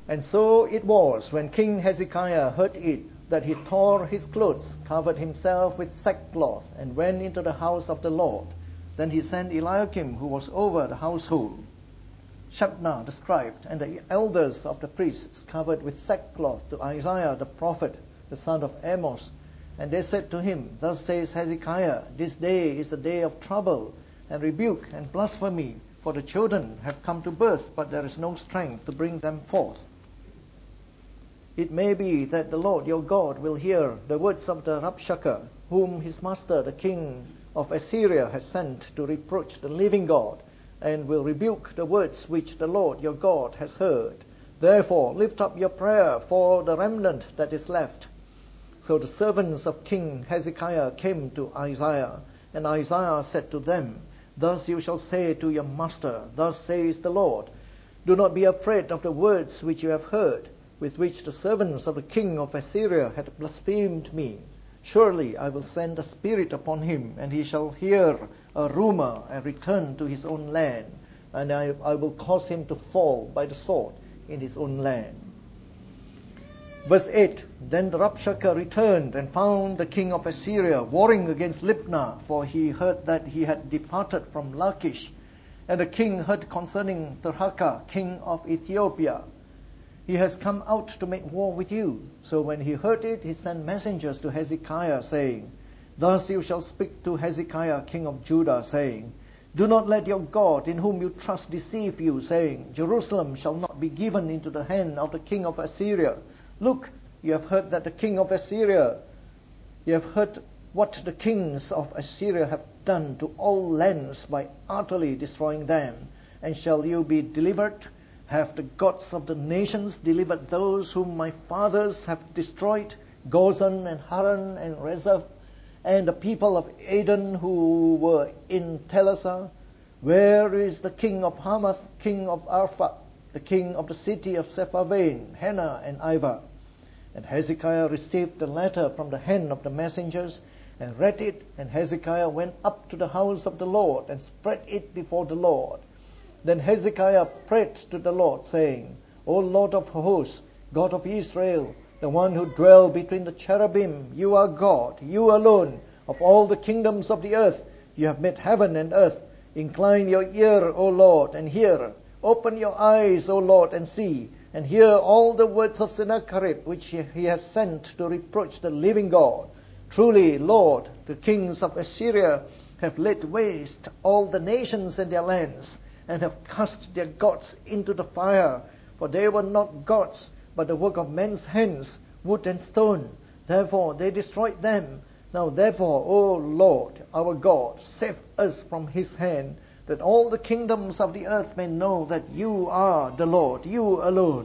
And so it was, when King Hezekiah heard it, that he tore his clothes, covered himself with sackcloth, and went into the house of the Lord. Then he sent Eliakim, who was over the household, Shebna the scribe, and the elders of the priests, covered with sackcloth, to Isaiah the prophet, the son of Amos. And they said to him, Thus says Hezekiah, This day is a day of trouble, and rebuke, and blasphemy, for the children have come to birth, but there is no strength to bring them forth. It may be that the Lord your God will hear the words of the Rabshakeh, whom his master the king of Assyria has sent to reproach the living God, and will rebuke the words which the Lord your God has heard. Therefore lift up your prayer for the remnant that is left. So the servants of King Hezekiah came to Isaiah, and Isaiah said to them, Thus you shall say to your master, Thus says the Lord, Do not be afraid of the words which you have heard, with which the servants of the king of Assyria had blasphemed me. Surely I will send a spirit upon him, and he shall hear a rumor and return to his own land, and I will cause him to fall by the sword in his own land. Verse 8, Then the Rabshakeh returned and found the king of Assyria warring against Libnah, for he heard that he had departed from Lachish. And the king heard concerning Tirhakah, king of Ethiopia, He has come out to make war with you. So when he heard it, he sent messengers to Hezekiah, saying, Thus you shall speak to Hezekiah, king of Judah, saying, Do not let your God, in whom you trust, deceive you, saying, Jerusalem shall not be given into the hand of the king of Assyria. Look, you have heard that the king of Assyria, you have heard what the kings of Assyria have done to all lands by utterly destroying them. And shall you be delivered? Have the gods of the nations delivered those whom my fathers have destroyed, Gozan and Haran and Rezeph, and the people of Aden who were in Telassar? Where is the king of Hamath, king of Arpha, the king of the city of Sepharvaim, Hena and Ivah? And Hezekiah received the letter from the hand of the messengers, and read it, and Hezekiah went up to the house of the Lord, and spread it before the Lord. Then Hezekiah prayed to the Lord, saying, O Lord of hosts, God of Israel, the one who dwells between the cherubim, you are God, you alone, of all the kingdoms of the earth. You have made heaven and earth. Incline your ear, O Lord, and hear. Open your eyes, O Lord, and see, and hear all the words of Sennacherib, which he has sent to reproach the living God. Truly, Lord, the kings of Assyria have laid waste all the nations and their lands, and have cast their gods into the fire. For they were not gods, but the work of men's hands, wood and stone. Therefore they destroyed them. Now therefore, O Lord, our God, save us from his hand, that all the kingdoms of the earth may know that you are the Lord, you alone.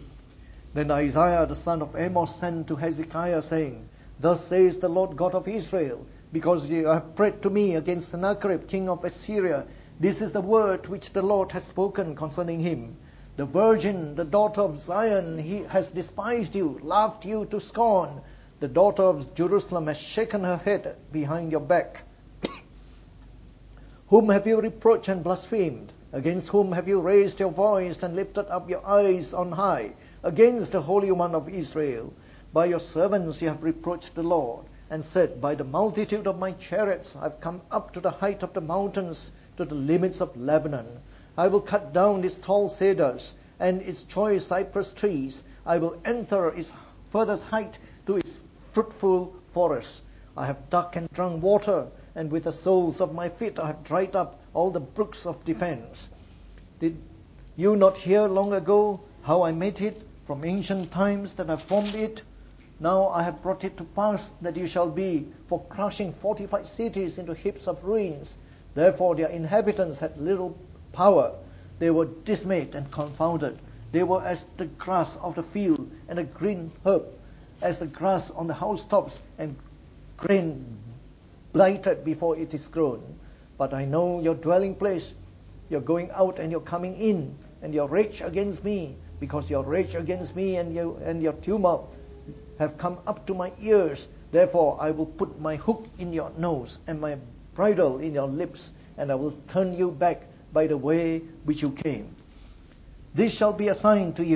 Then Isaiah the son of Amos sent to Hezekiah, saying, Thus says the Lord God of Israel, because you have prayed to me against Sennacherib, king of Assyria, this is the word which the Lord has spoken concerning him. The virgin, the daughter of Zion, he has despised you, laughed you to scorn. The daughter of Jerusalem has shaken her head behind your back. Whom have you reproached and blasphemed? Against whom have you raised your voice and lifted up your eyes on high? Against the Holy One of Israel. By your servants you have reproached the Lord, and said, By the multitude of my chariots I have come up to the height of the mountains, to the limits of Lebanon. I will cut down its tall cedars and its choice cypress trees. I will enter its furthest height to its fruitful forests. I have dug and drunk water, and with the soles of my feet I have dried up all the brooks of defense. Did you not hear long ago how I made it from ancient times, that I formed it? Now I have brought it to pass that you shall be for crushing fortified cities into heaps of ruins. Therefore their inhabitants had little power. They were dismayed and confounded. They were as the grass of the field and a green herb, as the grass on the housetops and grain blighted before it is grown. But I know your dwelling place, your going out and your coming in, and your rage against me, because your rage against me and your tumult have come up to my ears. Therefore I will put my hook in your nose and my bridle in your lips, and I will turn you back by the way which you came. This shall be a sign to you.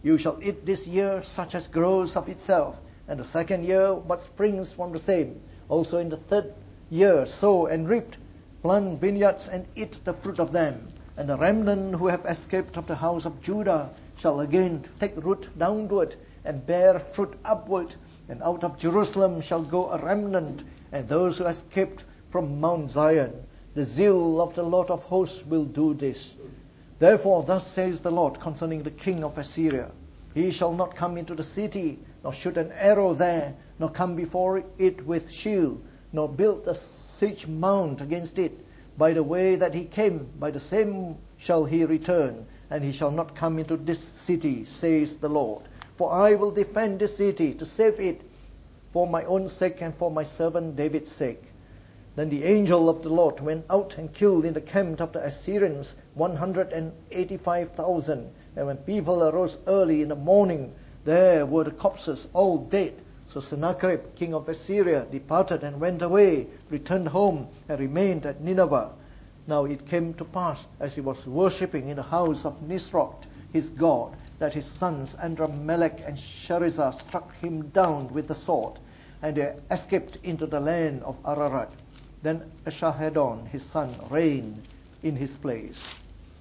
You shall eat this year such as grows of itself, and the second year what springs from the same. Also in the third year sow and reap, plant vineyards and eat the fruit of them. And the remnant who have escaped of the house of Judah shall again take root downward and bear fruit upward. And out of Jerusalem shall go a remnant, and those who escaped from Mount Zion. The zeal of the Lord of hosts will do this. Therefore thus says the Lord concerning the king of Assyria, He shall not come into the city, nor shoot an arrow there, nor come before it with shield, nor build a siege mount against it. By the way that he came, by the same shall he return, and he shall not come into this city, says the Lord. For I will defend this city to save it, for my own sake and for my servant David's sake. Then the angel of the Lord went out and killed in the camp of the Assyrians 185,000. And when people arose early in the morning, there were the corpses all dead. So Sennacherib, king of Assyria, departed and went away, returned home, and remained at Nineveh. Now it came to pass, as he was worshipping in the house of Nisroch, his god, that his sons Adrammelech and Sharezer struck him down with the sword, and they escaped into the land of Ararat. Then Esarhaddon, his son, reigned in his place.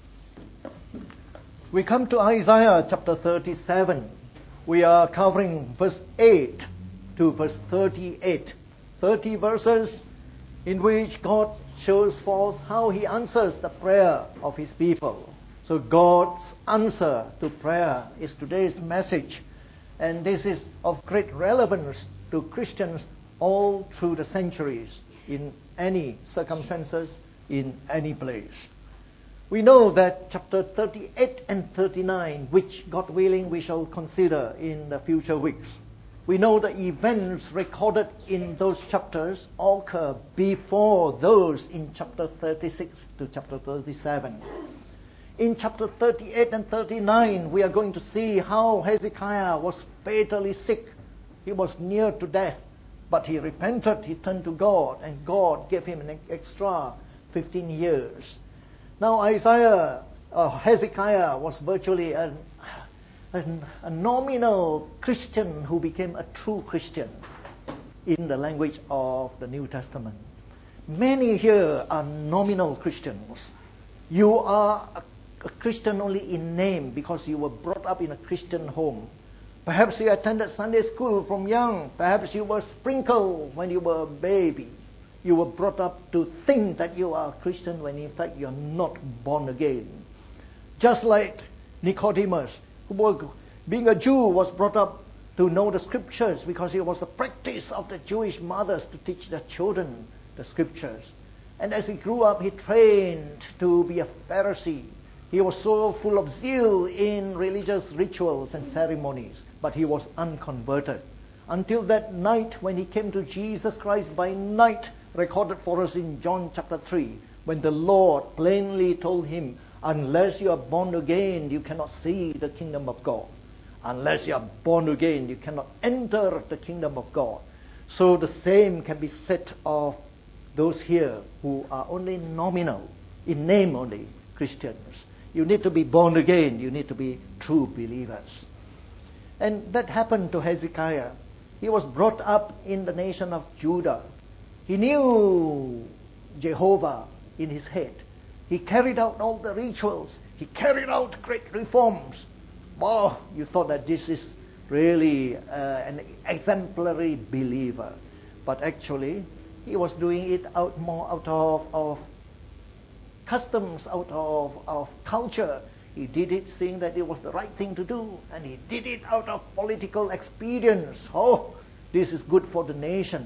We come to Isaiah chapter 37. We are covering verse 8 to verse 38. 30 verses in which God shows forth how He answers the prayer of His people. So God's answer to prayer is today's message. And this is of great relevance to Christians all through the centuries, in any circumstances, in any place. We know that chapter 38 and 39, which God willing we shall consider in the future weeks. We know the events recorded in those chapters occur before those in chapter 36 to chapter 37. In chapter 38 and 39, we are going to see how Hezekiah was fatally sick. He was near to death, but he repented, he turned to God, and God gave him an extra 15 years. Now Hezekiah was virtually a nominal Christian who became a true Christian in the language of the New Testament. Many here are nominal Christians. You are a Christian only in name because you were brought up in a Christian home. Perhaps you attended Sunday school from young. Perhaps you were sprinkled when you were a baby. You were brought up to think that you are a Christian when in fact you are not born again. Just like Nicodemus, who being a Jew was brought up to know the scriptures because it was the practice of the Jewish mothers to teach their children the scriptures. And as he grew up, he trained to be a Pharisee. He was so full of zeal in religious rituals and ceremonies, but he was unconverted. Until that night when he came to Jesus Christ by night, recorded for us in John chapter 3, when the Lord plainly told him, unless you are born again, you cannot see the kingdom of God. Unless you are born again, you cannot enter the kingdom of God. So the same can be said of those here who are only nominal, in name only, Christians. You need to be born again. You need to be true believers. And that happened to Hezekiah. He was brought up in the nation of Judah. He knew Jehovah in his head. He carried out all the rituals. He carried out great reforms. Wow, you thought that this is really an exemplary believer. But actually, he was doing it out of customs, out of culture. He did it seeing that it was the right thing to do, and he did it out of political expedience. Oh, this is good for the nation.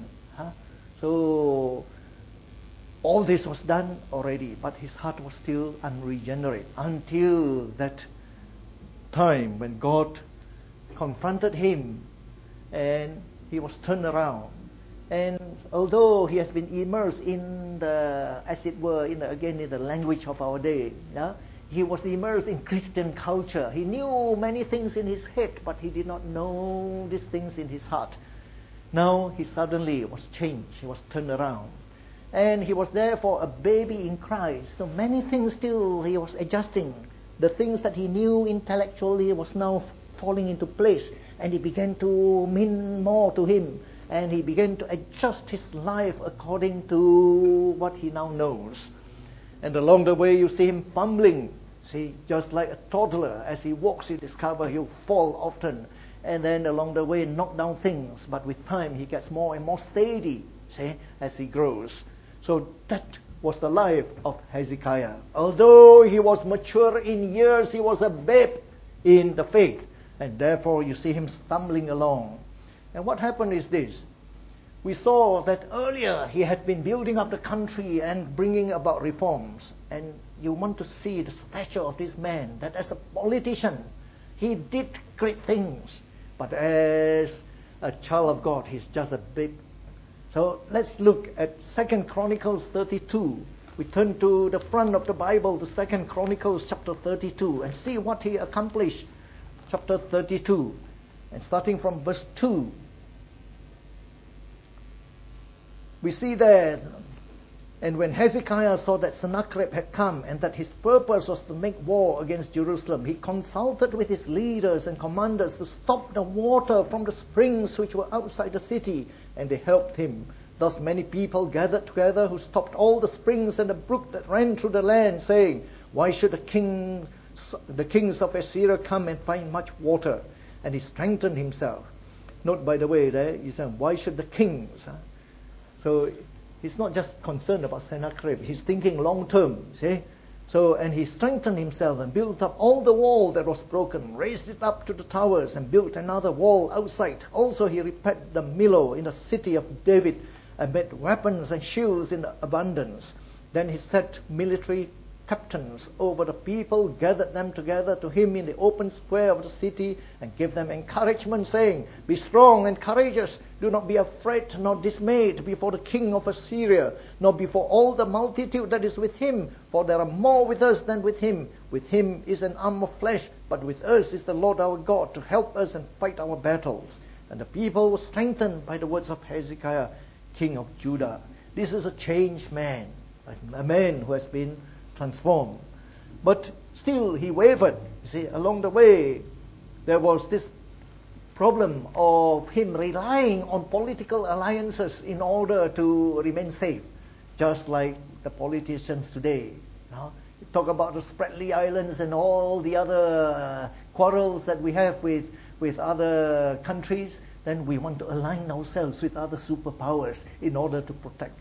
So all this was done already, but his heart was still unregenerate until that time when God confronted him and he was turned around. And although he has been immersed in the, as it were, in the language of our day, he was immersed in Christian culture. He knew many things in his head, but he did not know these things in his heart. Now he suddenly was changed. He was turned around. And he was therefore a baby in Christ. So many things still he was adjusting. The things that he knew intellectually was now falling into place, and he began to mean more to him, and he began to adjust his life according to what he now knows. And along the way you see him fumbling, see, just like a toddler. As he walks, he discovers he'll fall often, and then along the way knock down things, but with time he gets more and more steady, see, as he grows. So that was the life of Hezekiah. Although he was mature in years, he was a babe in the faith, and therefore you see him stumbling along. And what happened is this. We saw that earlier he had been building up the country and bringing about reforms. And you want to see the stature of this man, that as a politician, he did great things. But as a child of God, he's just a babe. So let's look at 2 Chronicles 32. We turn to the front of the Bible, to 2 Chronicles chapter 32, and see what he accomplished. Chapter 32, and starting from verse 2. We see there, and when Hezekiah saw that Sennacherib had come and that his purpose was to make war against Jerusalem, he consulted with his leaders and commanders to stop the water from the springs which were outside the city, and they helped him. Thus many people gathered together who stopped all the springs and the brook that ran through the land, saying, "Why should the kings of Assyria come and find much water?" And he strengthened himself. Note, by the way, there he said, "Why should the kings?" So he's not just concerned about Sennacherib. He's thinking long term, see? So, and he strengthened himself and built up all the wall that was broken, raised it up to the towers, and built another wall outside. Also he repaired the Millo in the city of David, and made weapons and shields in abundance. Then he set military captains over the people, gathered them together to him in the open square of the city, and gave them encouragement, saying, "Be strong and courageous. Do not be afraid nor dismayed before the king of Assyria, nor before all the multitude that is with him, for there are more with us than with him. With him is an arm of flesh, but with us is the Lord our God to help us and fight our battles." And the people were strengthened by the words of Hezekiah, king of Judah. This is a changed man, a man who has been transformed. But still he wavered. You see, along the way there was this problem of him relying on political alliances in order to remain safe, just like the politicians today. You talk about the Spratly Islands and all the other quarrels that we have with other countries, then we want to align ourselves with other superpowers in order to protect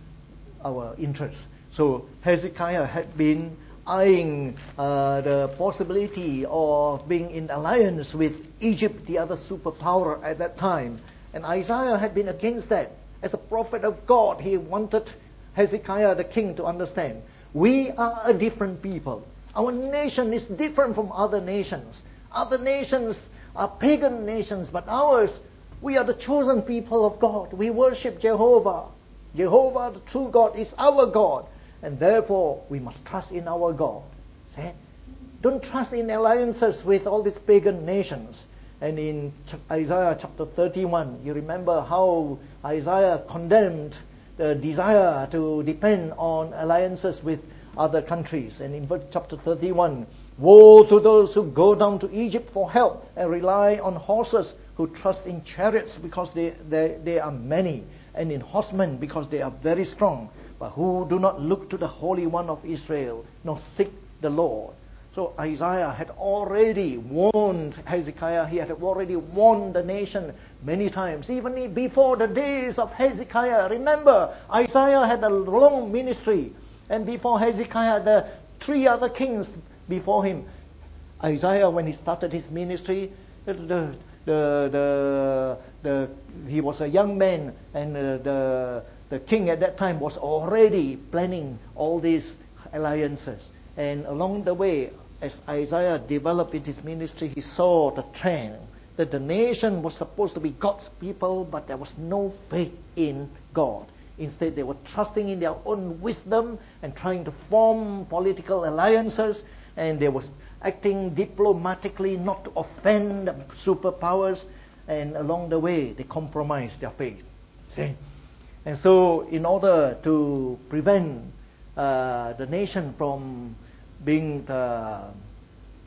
our interests. So Hezekiah had been eyeing the possibility of being in alliance with Egypt, the other superpower at that time. And Isaiah had been against that. As a prophet of God, he wanted Hezekiah the king to understand, we are a different people. Our nation is different from other nations. Other nations are pagan nations, but ours, we are the chosen people of God. We worship Jehovah. Jehovah, the true God, is our God. And therefore, we must trust in our God. See? Don't trust in alliances with all these pagan nations. And in Isaiah chapter 31, you remember how Isaiah condemned the desire to depend on alliances with other countries. And in chapter 31, woe to those who go down to Egypt for help and rely on horses, who trust in chariots because they are many, and in horsemen because they are very strong, but who do not look to the Holy One of Israel, nor seek the Lord. So Isaiah had already warned Hezekiah. He had already warned the nation many times, even before the days of Hezekiah. Remember, Isaiah had a long ministry, and before Hezekiah, the three other kings before him. Isaiah, when he started his ministry, he was a young man, and the king at that time was already planning all these alliances. And along the way, as Isaiah developed in his ministry, he saw the trend that the nation was supposed to be God's people, but there was no faith in God. Instead, they were trusting in their own wisdom and trying to form political alliances, and they were acting diplomatically not to offend the superpowers, and along the way, they compromised their faith. See? And so, in order to prevent the nation from being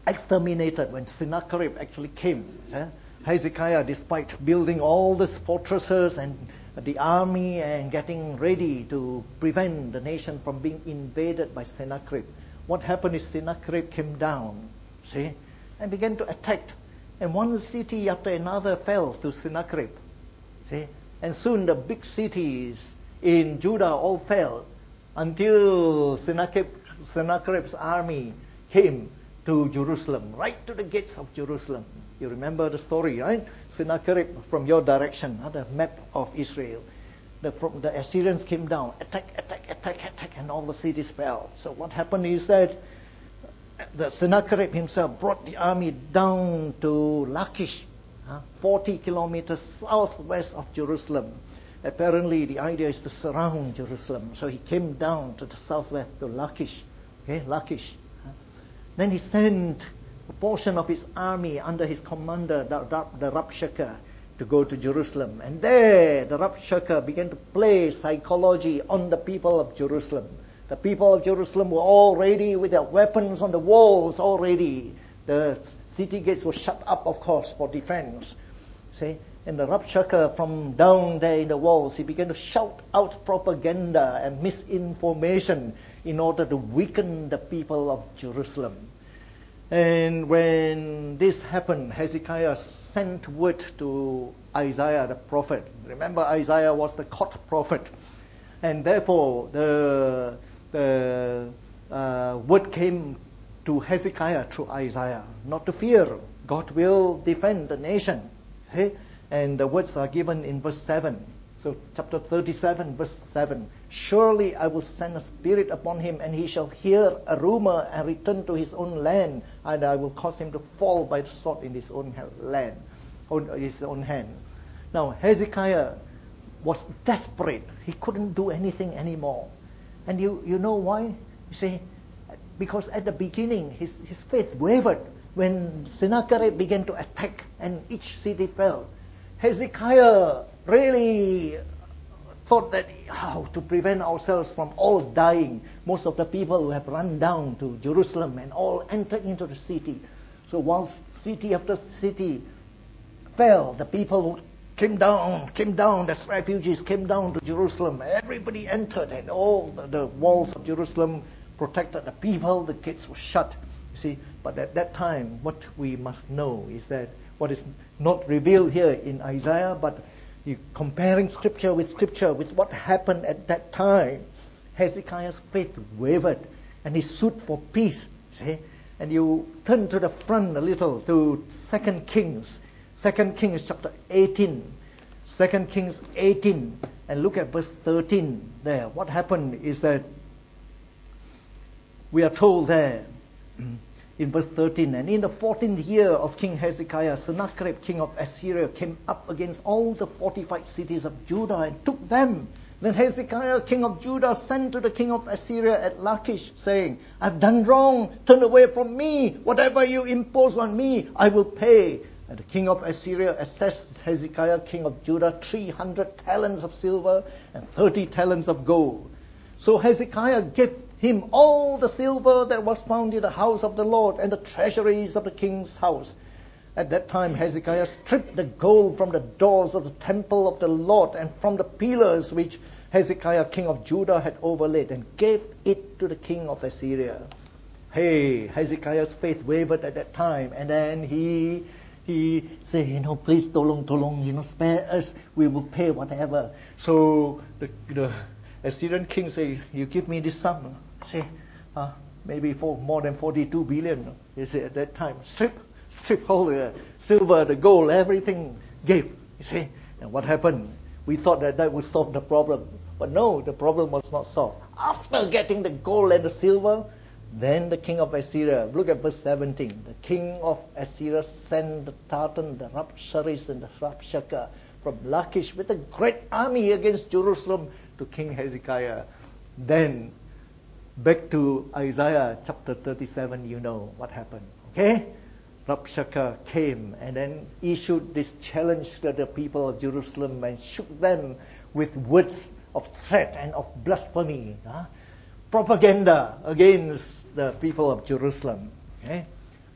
exterminated when Sennacherib actually came. Hezekiah, despite building all these fortresses and the army and getting ready to prevent the nation from being invaded by Sennacherib, what happened is Sennacherib came down, and began to attack. And one city after another fell to Sennacherib. And soon the big cities in Judah all fell until Sennacherib's army came to Jerusalem, right to the gates of Jerusalem. You remember the story, right? Sennacherib from your direction, the map of Israel. The Assyrians came down, attack, and all the cities fell. So what happened is that the Sennacherib himself brought the army down to Lachish, 40 kilometers southwest of Jerusalem. Apparently, the idea is to surround Jerusalem. So he came down to the southwest to Lachish. Lachish. Then he sent a portion of his army under his commander, the Rabshakeh, to go to Jerusalem. And there, the Rabshakeh began to play psychology on the people of Jerusalem. The people of Jerusalem were all ready with their weapons on the walls already. The city gates were shut up, of course, for defense. And the Rabshakeh from down there in the walls, he began to shout out propaganda and misinformation in order to weaken the people of Jerusalem. And when this happened, Hezekiah sent word to Isaiah the prophet. Remember, Isaiah was the court prophet. And therefore, the word came to Hezekiah through Isaiah, not to fear. God will defend the nation. And the words are given in verse 7. So chapter 37, verse 7. Surely I will send a spirit upon him, and he shall hear a rumor and return to his own land, and I will cause him to fall by the sword in his own land, on his own hand. Now Hezekiah was desperate. He couldn't do anything anymore. And you know why? You see, because at the beginning his faith wavered when Sennacherib began to attack and each city fell. Hezekiah really thought that how to prevent ourselves from all dying. Most of the people who have run down to Jerusalem and all entered into the city. So whilst city after city fell, the people who came down as refugees, came down to Jerusalem. Everybody entered, and all the walls of Jerusalem protected the people. The gates were shut. You see, but at that time, what we must know is that what is not revealed here in Isaiah, but comparing scripture with what happened at that time, Hezekiah's faith wavered and he sued for peace. See? And you turn to the front a little to 2 Kings. 2 Kings chapter 18. 2 Kings 18. And look at verse 13 there. What happened is that we are told there in verse 13, and in the 14th year of King Hezekiah, Sennacherib, king of Assyria, came up against all the fortified cities of Judah and took them. Then Hezekiah, king of Judah, sent to the king of Assyria at Lachish, saying, I've done wrong, turn away from me. Whatever you impose on me, I will pay. And the king of Assyria assessed Hezekiah, king of Judah, 300 talents of silver and 30 talents of gold. So Hezekiah gave him all the silver that was found in the house of the Lord and the treasuries of the king's house. At that time Hezekiah stripped the gold from the doors of the temple of the Lord and from the pillars which Hezekiah king of Judah had overlaid, and gave it to the king of Assyria. Hezekiah's faith wavered at that time, and then he said, please tolong, spare us, we will pay whatever. So the Assyrian king said, you give me this sum, say, maybe for more than 42 billion. He said at that time, strip all the silver, the gold, everything gave. You see, and what happened? We thought that would solve the problem, but no, the problem was not solved. After getting the gold and the silver, then the king of Assyria, look at verse 17. The king of Assyria sent the Tartan, the Rabsaris, and the Rabshakeh from Lachish with a great army against Jerusalem to King Hezekiah. Then, back to Isaiah chapter 37, you know what happened. Okay? Rabshakeh came and then issued this challenge to the people of Jerusalem and shook them with words of threat and of blasphemy. Propaganda against the people of Jerusalem. Okay?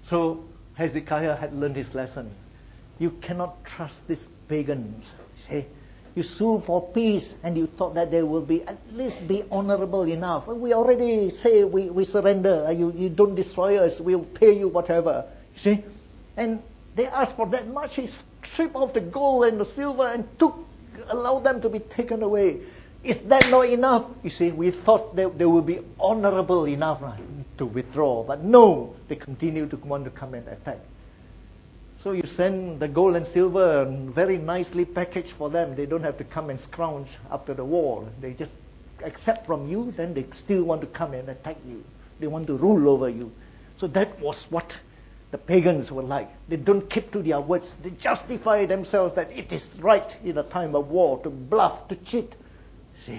So Hezekiah had learned his lesson. You cannot trust these pagans. See? You sue for peace and you thought that they will be at least be honorable enough. We already say we surrender. You don't destroy us. We'll pay you whatever. You see? And they asked for that much. He stripped off the gold and the silver and allowed them to be taken away. Is that not enough? You see, we thought they will be honorable enough to withdraw. But no, they continue to want to come and attack. So you send the gold and silver very nicely packaged for them. They don't have to come and scrounge after the war. They just accept from you, then they still want to come and attack you. They want to rule over you. So that was what the pagans were like. They don't keep to their words. They justify themselves that it is right in a time of war to bluff, to cheat. See?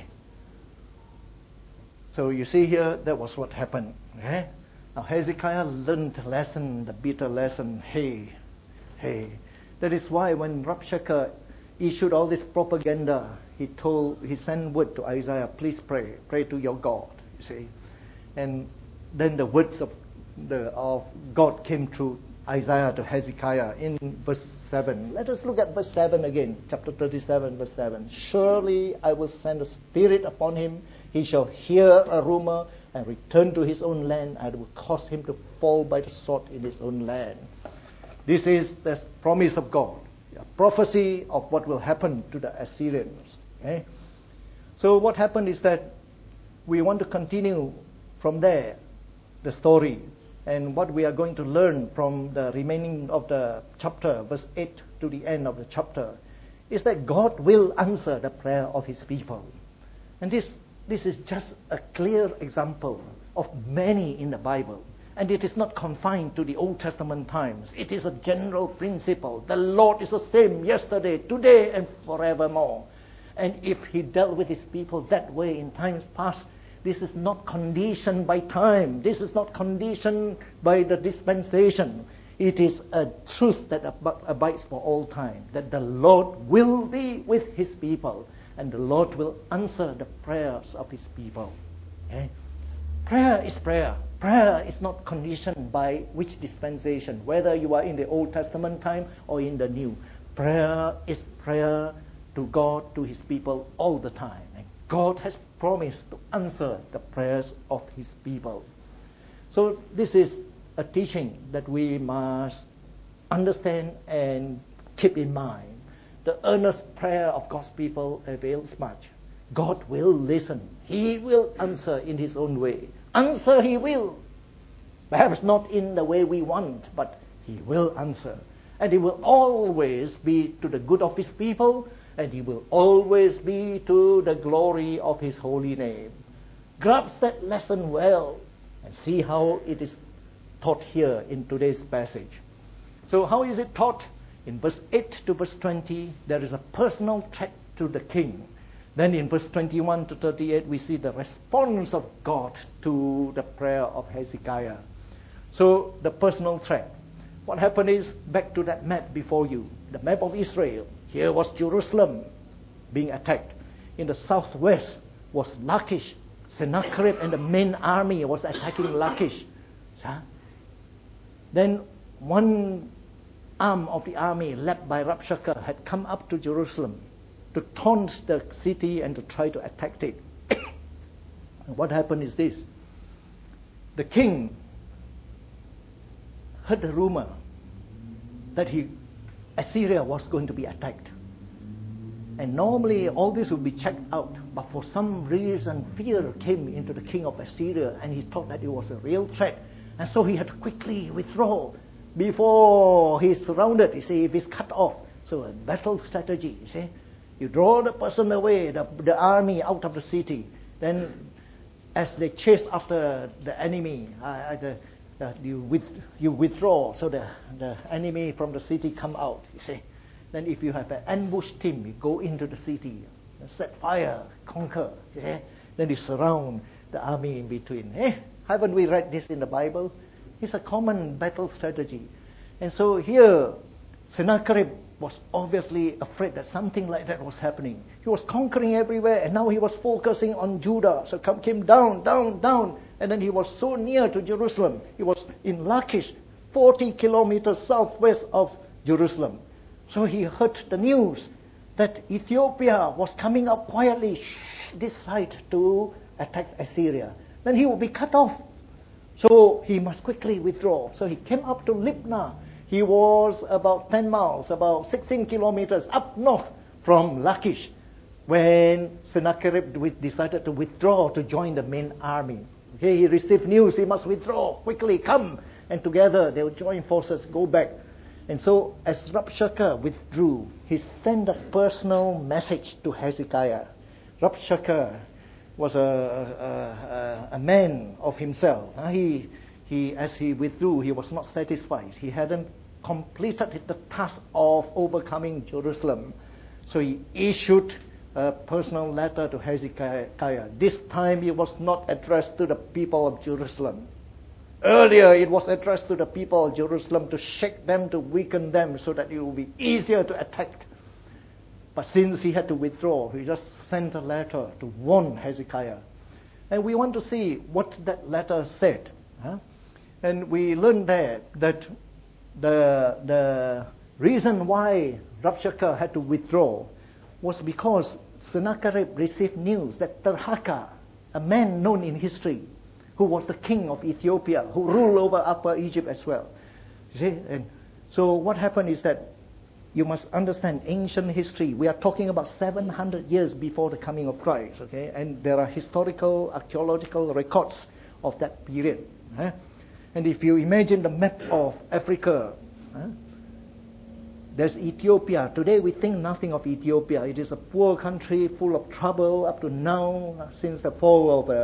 So you see here, that was what happened. Okay? Now Hezekiah learned the lesson, the bitter lesson. Hey, that is why when Rabshakeh issued all this propaganda, he sent word to Isaiah, please pray to your God, you see. And then the words of God came through Isaiah to Hezekiah in verse 7. Let us look at verse 7 again, chapter 37, verse 7. Surely I will send a spirit upon him, he shall hear a rumor and return to his own land, and I will cause him to fall by the sword in his own land. This is the promise of God, a prophecy of what will happen to the Assyrians. Okay? So what happened is that we want to continue from there, the story, and what we are going to learn from the remaining of the chapter, verse 8 to the end of the chapter, is that God will answer the prayer of his people. And this is just a clear example of many in the Bible. And it is not confined to the Old Testament times. It is a general principle. The Lord is the same yesterday, today, and forevermore. And if he dealt with his people that way in times past, this is not conditioned by time. This is not conditioned by the dispensation. It is a truth that abides for all time, that the Lord will be with his people, and the Lord will answer the prayers of his people. Okay? Prayer is prayer. Prayer is not conditioned by which dispensation, whether you are in the Old Testament time or in the New. Prayer is prayer to God, to his people all the time. And God has promised to answer the prayers of his people. So this is a teaching that we must understand and keep in mind. The earnest prayer of God's people avails much. God will listen. He will answer in his own way. Answer he will. Perhaps not in the way we want, but he will answer. And he will always be to the good of his people, and he will always be to the glory of his holy name. Grasp that lesson well and see how it is taught here in today's passage. So how is it taught? In verse 8 to verse 20, there is a personal threat to the king. Then in verse 21 to 38, we see the response of God to the prayer of Hezekiah. So the personal threat. What happened is, back to that map before you, the map of Israel. Here was Jerusalem being attacked. In the southwest was Lachish. Sennacherib and the main army was attacking Lachish. Then one arm of the army, led by Rabshakeh, had come up to Jerusalem to taunt the city and to try to attack it. And what happened is this. The king heard the rumor that Assyria was going to be attacked. And normally all this would be checked out. But for some reason, fear came into the king of Assyria, and he thought that it was a real threat. And so he had to quickly withdraw before he's surrounded. You see, if he's cut off. So a battle strategy, you see. You draw the person away, the army out of the city. Then as they chase after the enemy, you withdraw so the enemy from the city come out, you see. Then if you have an ambush team, you go into the city, set fire, conquer, you see. Then you surround the army in between. Haven't we read this in the Bible? It's a common battle strategy. And so here, Sennacherib was obviously afraid that something like that was happening. He was conquering everywhere, and now he was focusing on Judah. So came down, and then he was so near to Jerusalem. He was in Lachish, 40 kilometers southwest of Jerusalem. So he heard the news that Ethiopia was coming up quietly this side to attack Assyria. Then he would be cut off. So he must quickly withdraw. So he came up to Libnah. He was about 10 miles, about 16 kilometers up north from Lachish, when Sennacherib decided to withdraw to join the main army. Okay, he received news, he must withdraw, quickly come. And together they would join forces, go back. And so as Rabshakeh withdrew, he sent a personal message to Hezekiah. Rabshakeh was a man of himself. As he withdrew, he was not satisfied. He hadn't completed the task of overcoming Jerusalem. So he issued a personal letter to Hezekiah. This time it was not addressed to the people of Jerusalem. Earlier it was addressed to the people of Jerusalem to shake them, to weaken them, so that it will be easier to attack. But since he had to withdraw, he just sent a letter to warn Hezekiah. And we want to see what that letter said. And we learned there that the reason why Rabshakeh had to withdraw was because Sennacherib received news that Tirhakah, a man known in history, who was the king of Ethiopia, who ruled over Upper Egypt as well. You see? And so what happened is that you must understand ancient history. We are talking about 700 years before the coming of Christ, okay? And there are historical, archaeological records of that period. And if you imagine the map of Africa, there's Ethiopia. Today we think nothing of Ethiopia. It is a poor country full of trouble up to now, since the fall of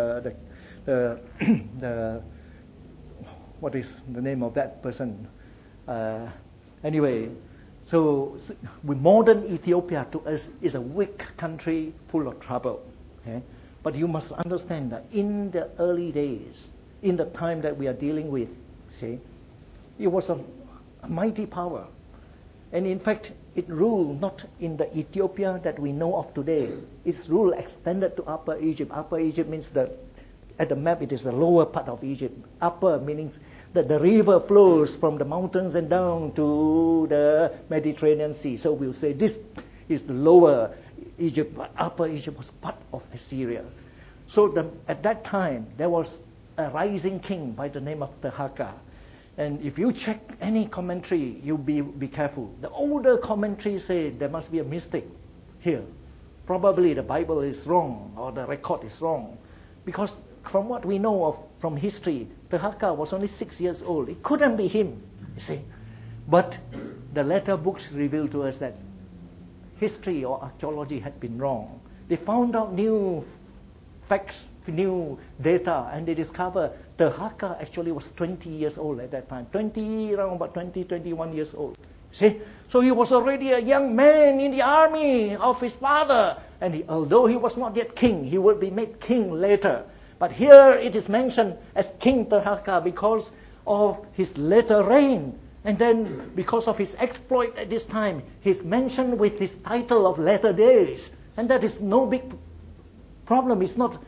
the what is the name of that person? Anyway, so with modern Ethiopia to us is a weak country full of trouble. Okay? But you must understand that in the early days, in the time that we are dealing with, see, it was a mighty power. And in fact, it ruled not in the Ethiopia that we know of today. Its rule extended to Upper Egypt. Upper Egypt means that at the map it is the lower part of Egypt. Upper meaning that the river flows from the mountains and down to the Mediterranean Sea. So we'll say this is the lower Egypt, but Upper Egypt was part of Assyria. So at that time, there was a rising king by the name of Tirhakah. And if you check any commentary, you be careful. The older commentaries say there must be a mistake here. Probably the Bible is wrong or the record is wrong. Because from what we know from history, Tirhakah was only 6 years old. It couldn't be him, you see. But the later books reveal to us that history or archaeology had been wrong. They found out new facts, new data, and they discovered Tirhakah actually was 20 years old at that time. Around about 20, 21 years old. See? So he was already a young man in the army of his father. And although he was not yet king, he would be made king later. But here it is mentioned as King Tirhakah because of his later reign. And then because of his exploit at this time, he's mentioned with his title of latter days. And that is no big problem. It's not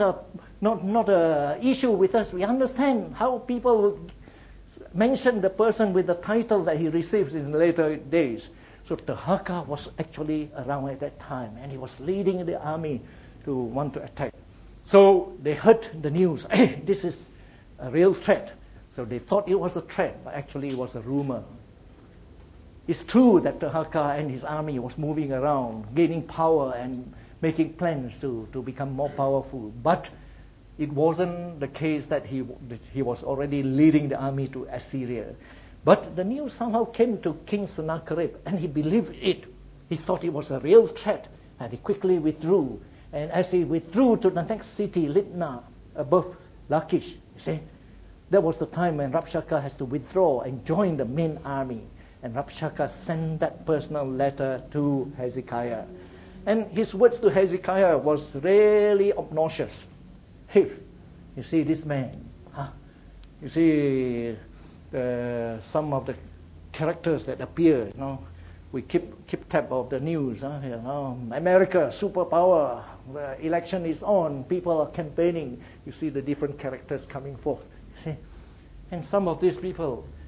a issue with us. We understand how people would mention the person with the title that he receives in later days. So Tirhakah was actually around at that time, and he was leading the army to want to attack. So they heard the news, hey, this is a real threat. So they thought it was a threat, but actually it was a rumor. It's true that Tirhakah and his army was moving around, gaining power and making plans to become more powerful. But it wasn't the case that he was already leading the army to Assyria. But the news somehow came to King Sennacherib, and he believed it. He thought it was a real threat, and he quickly withdrew. And as he withdrew to the next city, Libnah, above Lachish, you see, that was the time when Rabshakeh has to withdraw and join the main army. And Rabshakeh sent that personal letter to Hezekiah. And his words to Hezekiah was really obnoxious. Hey, you see this man, you see some of the characters that appear, we keep tab of the news. America, superpower, the election is on, people are campaigning. You see the different characters coming forth. You see, and some of these people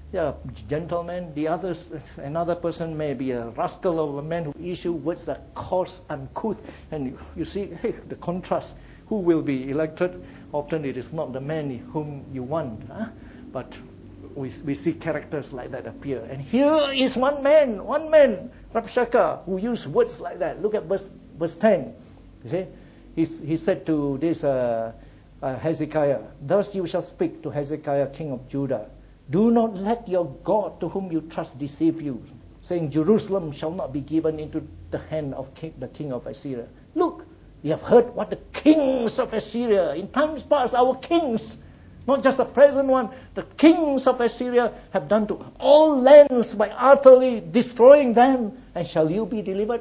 Yeah, gentleman. The others, another person may be a rascal of a man who issue words that coarse, uncouth. And you see, hey, the contrast. Who will be elected? Often it is not the man whom you want, but we see characters like that appear. And here is one man, Rabshakeh, who used words like that. Look at verse 10. You see, he said to this Hezekiah, "Thus you shall speak to Hezekiah, king of Judah. Do not let your God, to whom you trust, deceive you, saying, Jerusalem shall not be given into the hand of the king of Assyria. Look, you have heard what the kings of Assyria, in times past, our kings, not just the present one, the kings of Assyria have done to all lands by utterly destroying them. And shall you be delivered?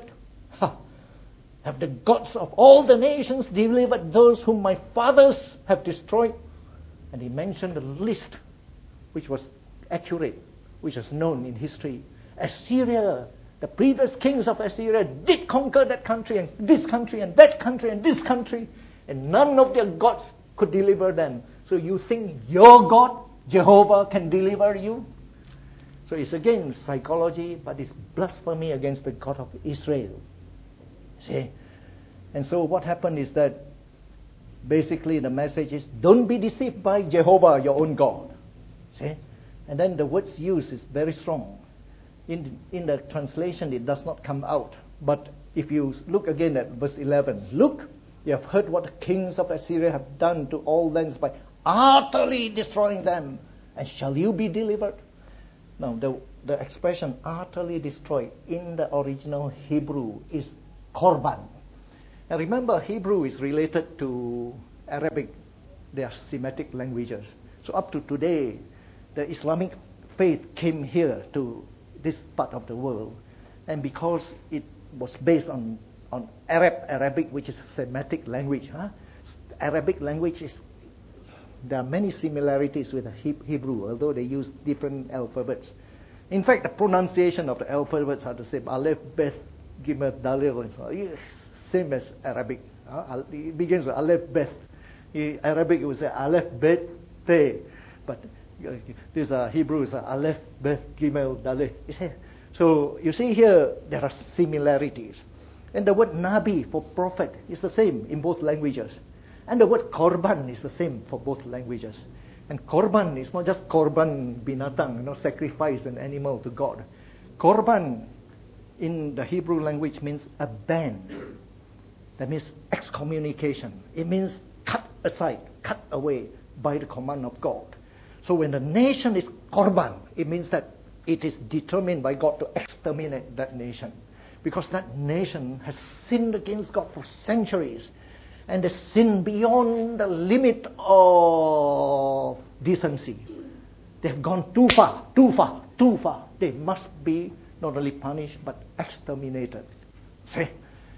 Have the gods of all the nations delivered those whom my fathers have destroyed?" And he mentioned a list which was accurate, which was known in history. Assyria, the previous kings of Assyria did conquer that country and this country and that country and this country, and none of their gods could deliver them. So you think your God, Jehovah, can deliver you? So it's again psychology, but it's blasphemy against the God of Israel. See? And so what happened is that basically the message is, don't be deceived by Jehovah, your own God. See? And then the words used is very strong. In the translation, it does not come out. But if you look again at verse 11, look, you have heard what the kings of Assyria have done to all lands by utterly destroying them. And shall you be delivered? Now, the expression utterly destroyed in the original Hebrew is korban. And remember, Hebrew is related to Arabic. They are Semitic languages. So up to today, the Islamic faith came here to this part of the world. And because it was based on Arabic, which is a Semitic language, Arabic language there are many similarities with Hebrew, although they use different alphabets. In fact, the pronunciation of the alphabets are the same. Aleph, Beth, Gimel, Dalil, same as Arabic. It begins with Aleph, Beth. In Arabic, it was Aleph, Beth, Te. But these are Hebrews, Aleph, Beth, Gimel, Dalet. So you see here, there are similarities. And the word Nabi for prophet is the same in both languages. And the word korban is the same for both languages. And korban is not just korban binatang, sacrifice an animal to God. Korban in the Hebrew language means a ban. That means excommunication. It means cut aside, cut away by the command of God. So when the nation is korban, it means that it is determined by God to exterminate that nation. Because that nation has sinned against God for centuries. And they sin beyond the limit of decency. They have gone too far, too far, too far. They must be not only punished, but exterminated. See?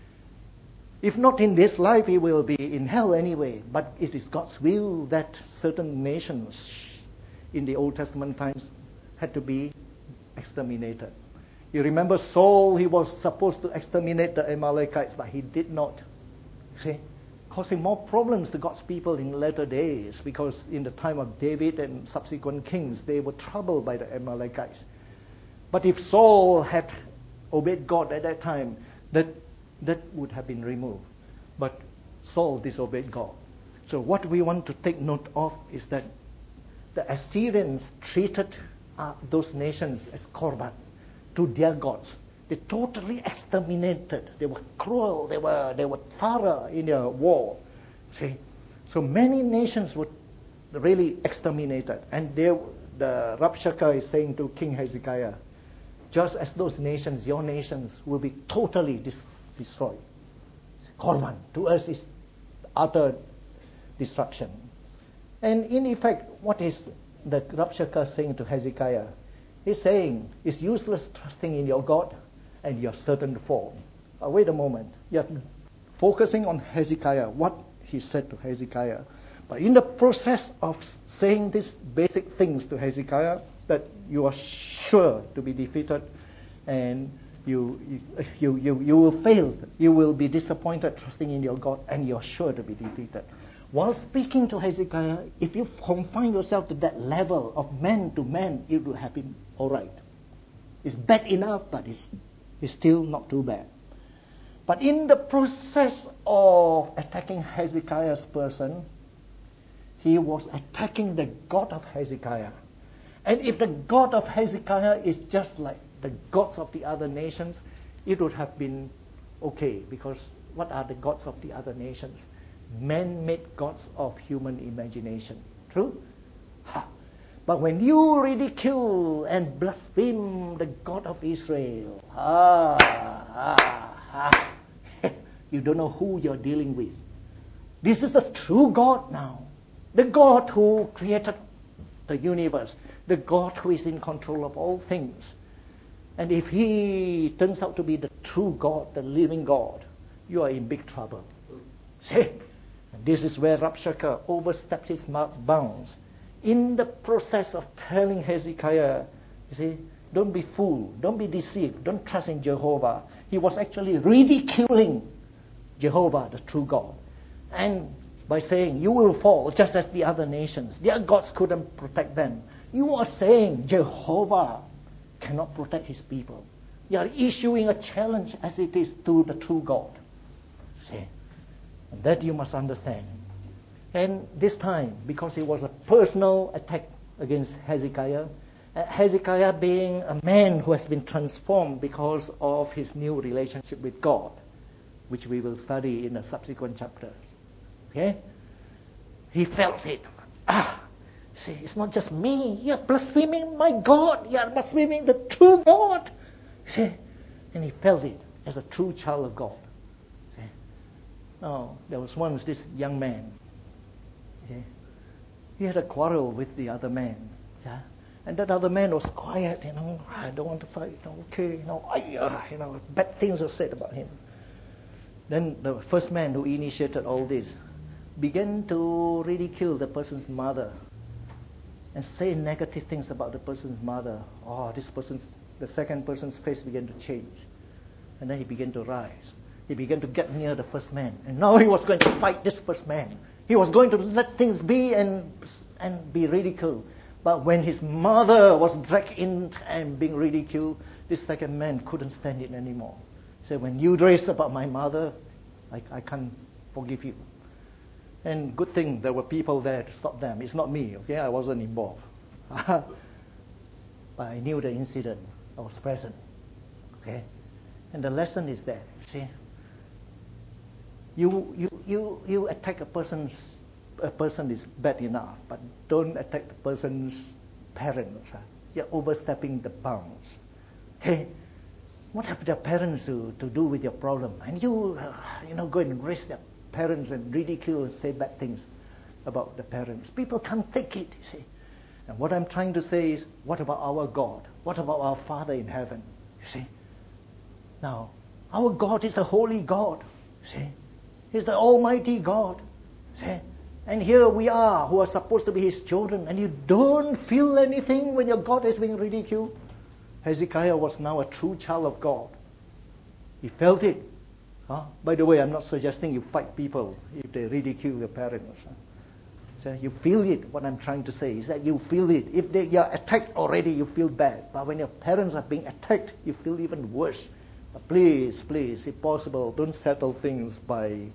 If not in this life, he will be in hell anyway. But it is God's will that certain nations in the Old Testament times had to be exterminated. You remember Saul, he was supposed to exterminate the Amalekites, but he did not. See? Causing more problems to God's people in later days, because in the time of David and subsequent kings, they were troubled by the Amalekites. But if Saul had obeyed God at that time, that would have been removed. But Saul disobeyed God. So what we want to take note of is that the Assyrians treated those nations as korban to their gods. They totally exterminated. They were cruel. They were thorough in their war. See, so many nations were really exterminated, and the Rabshakeh is saying to King Hezekiah, just as those nations, your nations will be totally destroyed. Korban to us is utter destruction. And in effect, what is the Rabshakeh saying to Hezekiah? He's saying it's useless trusting in your God, and you're certain to fall. Wait a moment. You're focusing on Hezekiah, what he said to Hezekiah. But in the process of saying these basic things to Hezekiah, that you are sure to be defeated, and you will fail. You will be disappointed trusting in your God, and you're sure to be defeated. While speaking to Hezekiah, if you confine yourself to that level of man to man, it would have been all right. It's bad enough, but it's still not too bad. But in the process of attacking Hezekiah's person, he was attacking the God of Hezekiah. And if the God of Hezekiah is just like the gods of the other nations, it would have been okay. Because what are the gods of the other nations? Man-made gods of human imagination. True? But when you ridicule and blaspheme the God of Israel, you don't know who you're dealing with. This is the true God now. The God who created the universe. The God who is in control of all things. And if He turns out to be the true God, the living God, you are in big trouble. See? And this is where Rabshakeh overstepped his bounds. In the process of telling Hezekiah, you see, don't be fooled, don't be deceived, don't trust in Jehovah. He was actually ridiculing Jehovah, the true God. And by saying, you will fall just as the other nations. Their gods couldn't protect them. You are saying Jehovah cannot protect His people. You are issuing a challenge as it is to the true God. See? And that you must understand. And this time, because it was a personal attack against Hezekiah, Hezekiah being a man who has been transformed because of his new relationship with God, which we will study in a subsequent chapter. Okay? He felt it. See, it's not just me. You're blaspheming my God. You're blaspheming the true God. See? And he felt it as a true child of God. See? Now, there was once this young man. See? He had a quarrel with the other man. Yeah? And that other man was quiet, I don't want to fight. Okay, bad things were said about him. Then the first man who initiated all this began to ridicule the person's mother and say negative things about the person's mother. The second person's face began to change. And then he began to rise. He began to get near the first man. And now he was going to fight this first man. He was going to let things be and be ridiculed. But when his mother was dragged in and being ridiculed, this second man couldn't stand it anymore. He said, when you raise about my mother, I can't forgive you. And good thing there were people there to stop them. It's not me, okay? I wasn't involved. But I knew the incident. I was present. Okay? And the lesson is there. See? You attack a person is bad enough, but don't attack the person's parents. You're overstepping the bounds. Okay? What have their parents to do with your problem? And you go and raise their parents and ridicule and say bad things about the parents. People can't take it, you see. And what I'm trying to say is, what about our God? What about our Father in heaven? You see? Now, our God is a holy God. You see? He's the Almighty God. See? And here we are, who are supposed to be His children, and you don't feel anything when your God is being ridiculed. Hezekiah was now a true child of God. He felt it. By the way, I'm not suggesting you fight people if they ridicule your parents. So you feel it. What I'm trying to say is that you feel it. If you're attacked already, you feel bad. But when your parents are being attacked, you feel even worse. But please, if possible, don't settle things by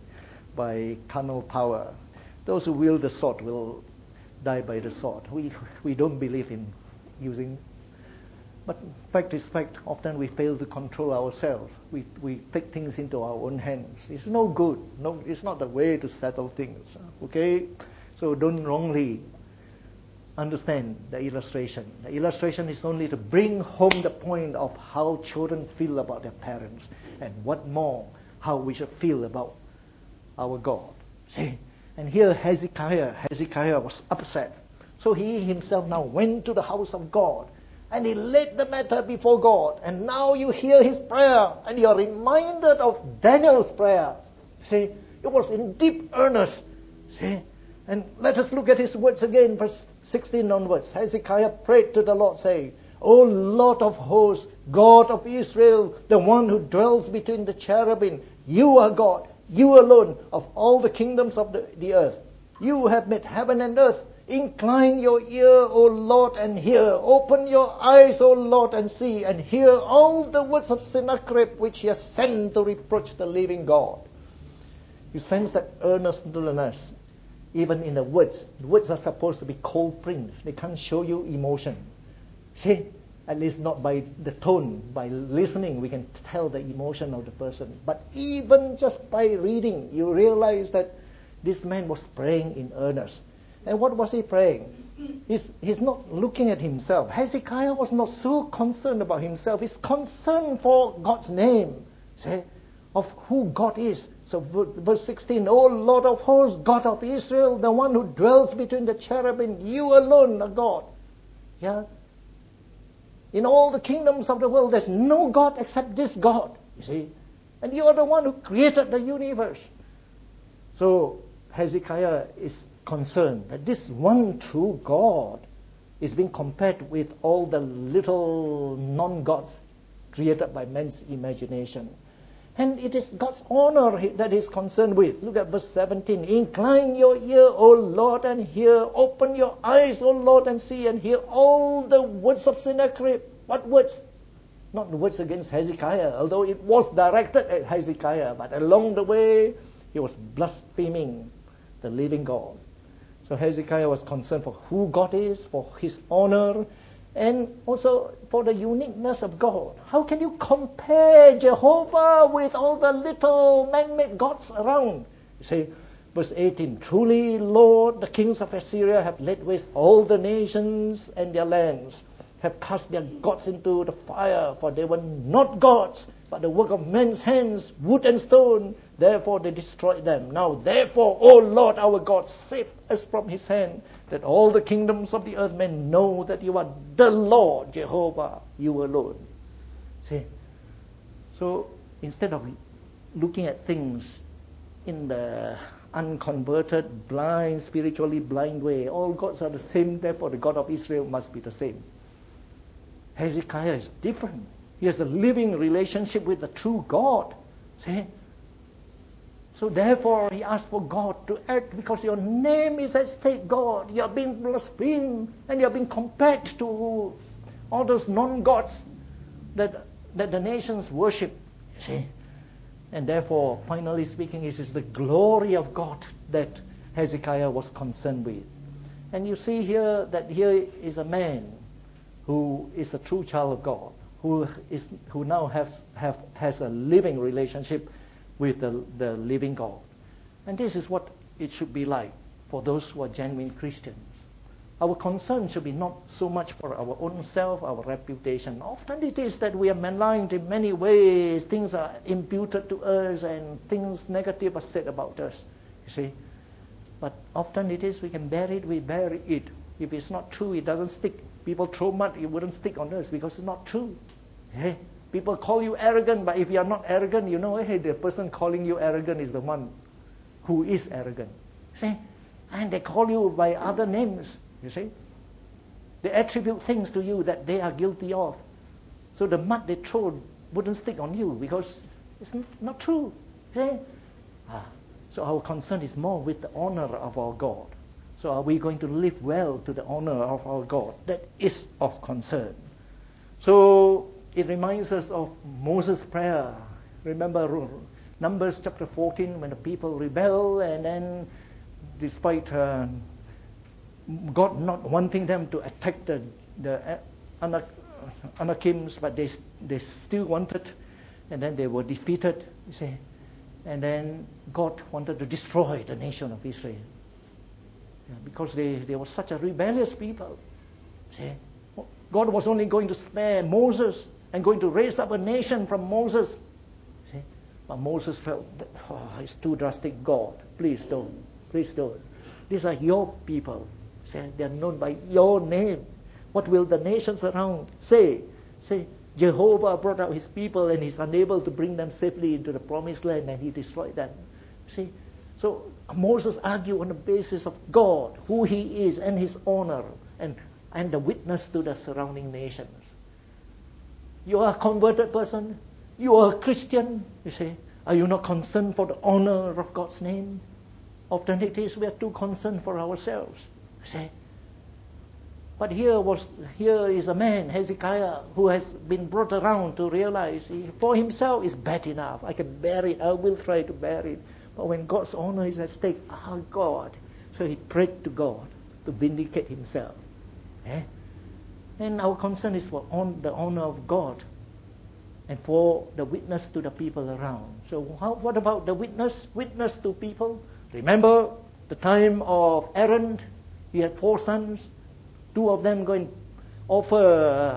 carnal power. Those who wield the sword will die by the sword. We don't believe in using. But fact is fact. Often we fail to control ourselves. We take things into our own hands. It's no good. No, it's not the way to settle things. Okay? So don't wrongly understand the illustration. The illustration is only to bring home the point of how children feel about their parents, and what more, how we should feel about our God. See? And here Hezekiah was upset. So he himself now went to the house of God, and he laid the matter before God. And now you hear his prayer, and you are reminded of Daniel's prayer. See, it was in deep earnest. See, and let us look at his words again, verse 16 onwards. Hezekiah prayed to the Lord, saying, O Lord of hosts, God of Israel, the one who dwells between the cherubim, you are God, you alone, of all the kingdoms of the earth. You have made heaven and earth. Incline your ear, O Lord, and hear. Open your eyes, O Lord, and see, and hear all the words of Sennacherib which he has sent to reproach the living God. You sense that earnestness, even in the words. The words are supposed to be cold print. They can't show you emotion. See, at least not by the tone. By listening, we can tell the emotion of the person. But even just by reading, you realize that this man was praying in earnest. And what was he praying? He's not looking at himself. Hezekiah was not so concerned about himself. He's concerned for God's name, see, of who God is. So verse 16, O Lord of hosts, God of Israel, the one who dwells between the cherubim, you alone are God. Yeah. In all the kingdoms of the world, there's no God except this God, you see. And you are the one who created the universe. So Hezekiah is concerned that this one true God is being compared with all the little non-gods created by man's imagination. And it is God's honor that he's concerned with. Look at verse 17. Incline your ear, O Lord, and hear. Open your eyes, O Lord, and see, and hear all the words of Sennacherib. What words? Not the words against Hezekiah, although it was directed at Hezekiah. But along the way, he was blaspheming the living God. So Hezekiah was concerned for who God is, for his honor, and also for the uniqueness of God. How can you compare Jehovah with all the little man-made gods around? You see, verse 18, Truly, Lord, the kings of Assyria have laid waste all the nations and their lands, have cast their gods into the fire, for they were not gods, but the work of men's hands, wood and stone. Therefore they destroyed them. Now therefore, O Lord our God, save us from his hand, that all the kingdoms of the earth may know that you are the Lord, Jehovah, you alone. See? So instead of looking at things in the unconverted, blind, spiritually blind way, all gods are the same, therefore the God of Israel must be the same. Hezekiah is different. He has a living relationship with the true God. See? So therefore, he asked for God to act because your name is at stake, God. You are being blasphemed and you are being compared to all those non-gods that the nations worship. See? And therefore, finally speaking, it is the glory of God that Hezekiah was concerned with. And you see here that here is a man who is a true child of God, who now has a living relationship with the living God. And this is what it should be like for those who are genuine Christians. Our concern should be not so much for our own self, our reputation. Often it is that we are maligned in many ways. Things are imputed to us and things negative are said about us. You see? But often it is we can bury it, we bury it. If it's not true, it doesn't stick. People throw mud, it wouldn't stick on us because it's not true. Hey, people call you arrogant, but if you are not arrogant, you know, hey, the person calling you arrogant is the one who is arrogant. See? And they call you by other names, you see. They attribute things to you that they are guilty of. So the mud they throw wouldn't stick on you because it's not true. See? So our concern is more with the honor of our God. So are we going to live well to the honor of our God? That is of concern. So it reminds us of Moses' prayer. Remember Numbers chapter 14 when the people rebel and then despite God not wanting them to attack the Anakims, but they still wanted, and then they were defeated, you see. And then God wanted to destroy the nation of Israel. Because they were such a rebellious people. See? God was only going to spare Moses and going to raise up a nation from Moses. See? But Moses felt, it's too drastic, God. Please don't. Please don't. These are your people. See? They are known by your name. What will the nations around say? Say, Jehovah brought out his people and he's unable to bring them safely into the promised land and he destroyed them. See? So Moses argued on the basis of God, who he is and his honor and the witness to the surrounding nations. You are a converted person. You are a Christian, you see. Are you not concerned for the honor of God's name? Often it is we are too concerned for ourselves. See? But here is a man, Hezekiah, who has been brought around to realize for himself is bad enough. I can bear it. I will try to bear it. But when God's honor is at stake, God. So he prayed to God to vindicate himself. And our concern is for the honor of God and for the witness to the people around. So what about the witness? Witness to people. Remember the time of Aaron? He had 4 sons. 2 of them go and offer,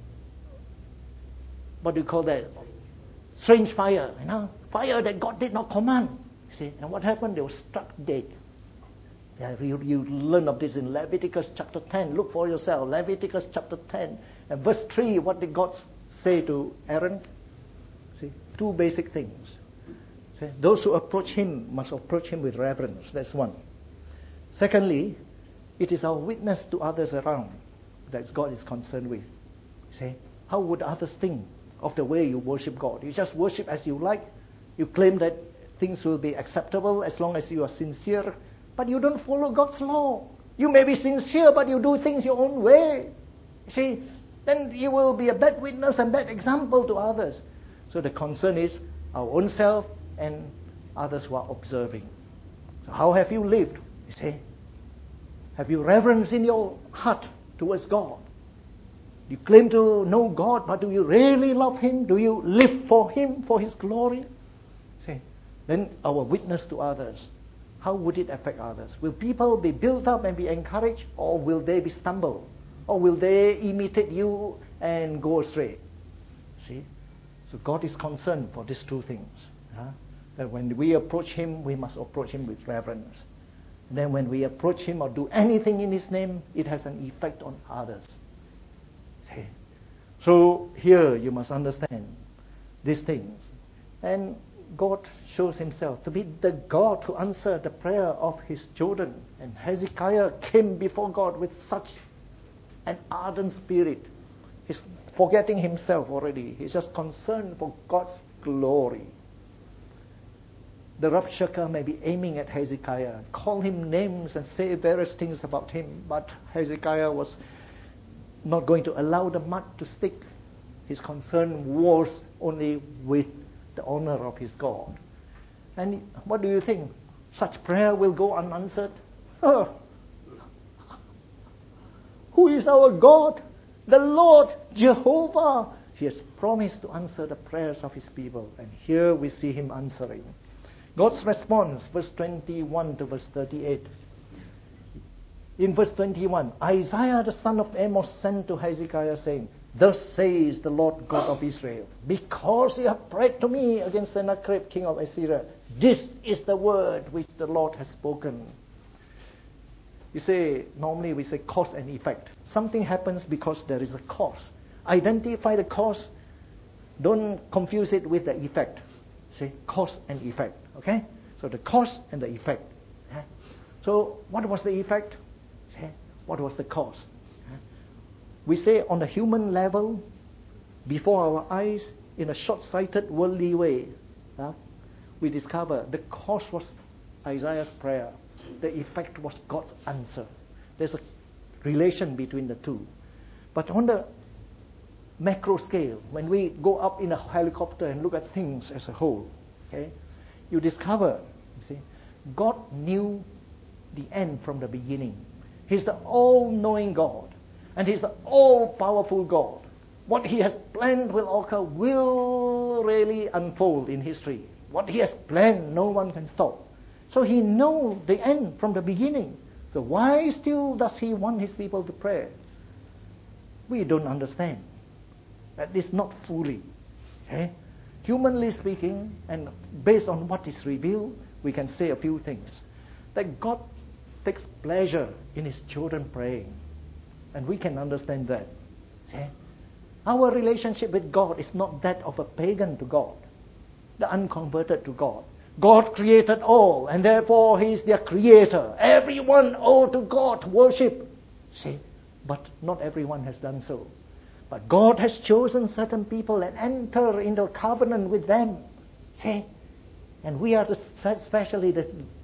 what do you call that? Strange fire, fire that God did not command. See, and what happened? They were struck dead. Yeah, you learn of this in Leviticus chapter 10. Look for yourself. Leviticus chapter 10 and verse 3. What did God say to Aaron? See, 2 basic things. See, those who approach him must approach him with reverence. That's one. Secondly, it is our witness to others around that God is concerned with. See, how would others think of the way you worship God? You just worship as you like. You claim that things will be acceptable as long as you are sincere, but you don't follow God's law. You may be sincere, but you do things your own way. See, then you will be a bad witness and bad example to others. So the concern is our own self and others who are observing. So how have you lived? You see, have you reverence in your heart towards God? You claim to know God, but do you really love Him? Do you live for Him, for His glory? See, then our witness to others, how would it affect others? Will people be built up and be encouraged, or will they be stumbled? Or will they imitate you and go astray? See? So God is concerned for these 2 things. That when we approach Him, we must approach Him with reverence. And then when we approach Him or do anything in His name, it has an effect on others. See? So here you must understand these things. And God shows Himself to be the God who answered the prayer of His children. And Hezekiah came before God with such an ardent spirit. He's forgetting himself already. He's just concerned for God's glory. The Rabshakeh may be aiming at Hezekiah, call him names and say various things about him, but Hezekiah was not going to allow the mud to stick. His concern was only with the honor of his God. And what do you think? Such prayer will go unanswered? Who is our God? The Lord, Jehovah. He has promised to answer the prayers of His people. And here we see Him answering. God's response, verse 21 to verse 38. In verse 21, Isaiah the son of Amos sent to Hezekiah saying, Thus says the Lord God of Israel, because you have prayed to me against Sennacherib king of Assyria, this is the word which the Lord has spoken. You say, normally we say cause and effect. Something happens because there is a cause. Identify the cause. Don't confuse it with the effect. See, cause and effect. Okay? So the cause and the effect. So what was the effect? What was the cause? We say on the human level, before our eyes, in a short-sighted worldly way, we discover the cause was Isaiah's prayer. The effect was God's answer. There's a relation between the 2. But on the macro scale, when we go up in a helicopter and look at things as a whole, okay, you discover, God knew the end from the beginning. He's the all-knowing God, and He's the all-powerful God. What He has planned will occur, will really unfold in history. What He has planned, no one can stop. So He knows the end from the beginning. So why still does He want His people to pray? We don't understand. At least not fully. Okay? Humanly speaking, and based on what is revealed, we can say a few things. That God takes pleasure in His children praying. And we can understand that. Okay? Our relationship with God is not that of a pagan to God, the unconverted to God. God created all, and therefore He is their creator. Everyone owed to God worship. See, but not everyone has done so. But God has chosen certain people and enter into a covenant with them. See, and we are especially the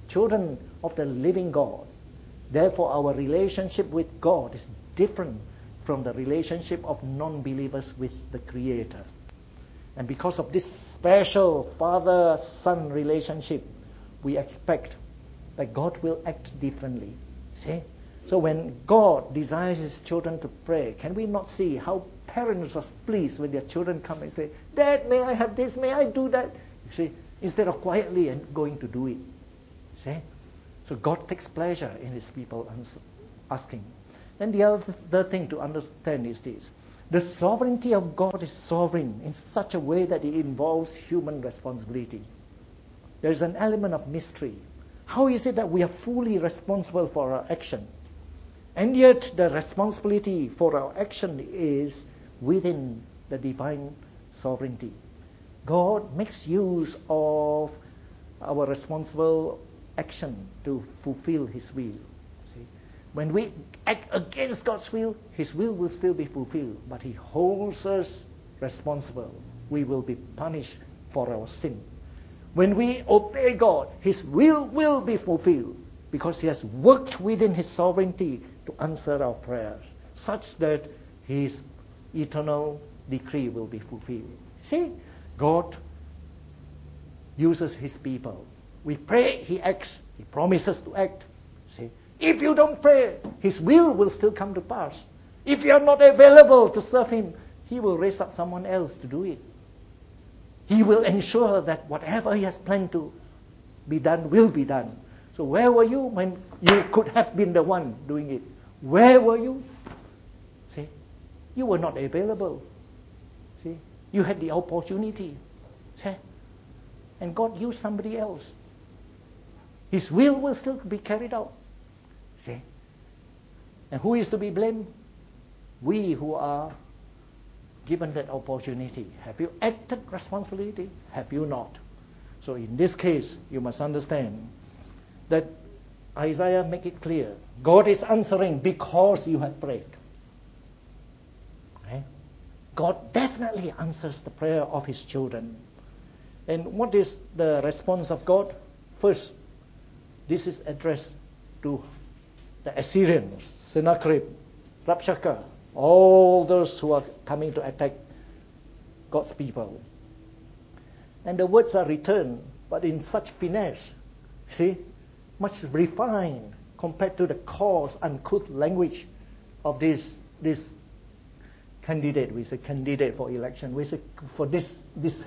children of the living God. Therefore, our relationship with God is different from the relationship of non-believers with the Creator. And because of this special father-son relationship, we expect that God will act differently. See? So when God desires His children to pray, can we not see how parents are pleased when their children come and say, Dad, may I have this, may I do that? You see, instead of quietly and going to do it. See? So God takes pleasure in His people asking. Then the other thing to understand is this. The sovereignty of God is sovereign in such a way that it involves human responsibility. There is an element of mystery. How is it that we are fully responsible for our action? And yet the responsibility for our action is within the divine sovereignty. God makes use of our responsible action to fulfill His will. See? When we act against God's will, His will still be fulfilled, but He holds us responsible. We will be punished for our sin. When we obey God, His will be fulfilled because He has worked within His sovereignty to answer our prayers, such that His eternal decree will be fulfilled. See, God uses His people. We pray, He acts. He promises to act. See, if you don't pray, His will still come to pass. If you are not available to serve Him, He will raise up someone else to do it. He will ensure that whatever He has planned to be done will be done. So where were you when you could have been the one doing it? Where were you? See, you were not available. See, you had the opportunity. See, and God used somebody else. His will still be carried out. See, and who is to be blamed? We who are given that opportunity. Have you acted responsibility? Have you not? So in this case, you must understand that Isaiah make it clear. God is answering because you have prayed. Okay? God definitely answers the prayer of His children. And what is the response of God? First, this is addressed to the Assyrians, Sennacherib, Rabshakeh, all those who are coming to attack God's people. And the words are returned, but in such finesse, see, much refined compared to the coarse, uncouth language of this candidate. We say candidate for election. We say for this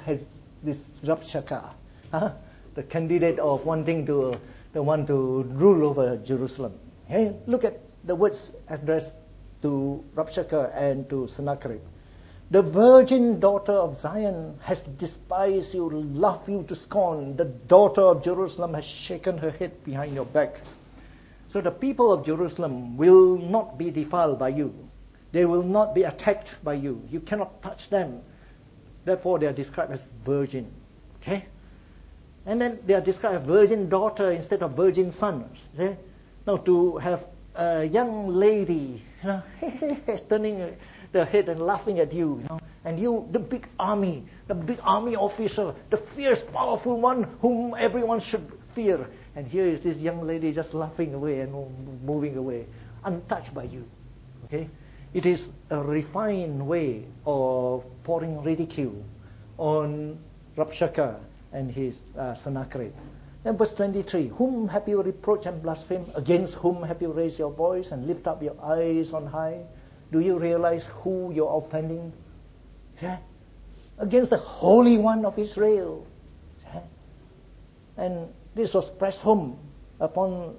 Rabshakeh, the candidate of wanting to rule over Jerusalem. Hey, look at the words addressed to Rabshakeh and to Sennacherib. The virgin daughter of Zion has despised you, laughed you to scorn. The daughter of Jerusalem has shaken her head behind your back. So the people of Jerusalem will not be defiled by you. They will not be attacked by you. You cannot touch them. Therefore, they are described as virgin. Okay? And then they are described as virgin daughter instead of virgin sons. See? Now, to have a young lady, turning their head and laughing at you, and you, the big army officer, the fierce, powerful one whom everyone should fear. And here is this young lady just laughing away and moving away, untouched by you. Okay? It is a refined way of pouring ridicule on Rabshakeh and his Sennacherib. Then verse 23, whom have you reproached and blasphemed? Against whom have you raised your voice and lift up your eyes on high? Do you realize who you're offending? Yeah. Against the Holy One of Israel. Yeah. And this was pressed home upon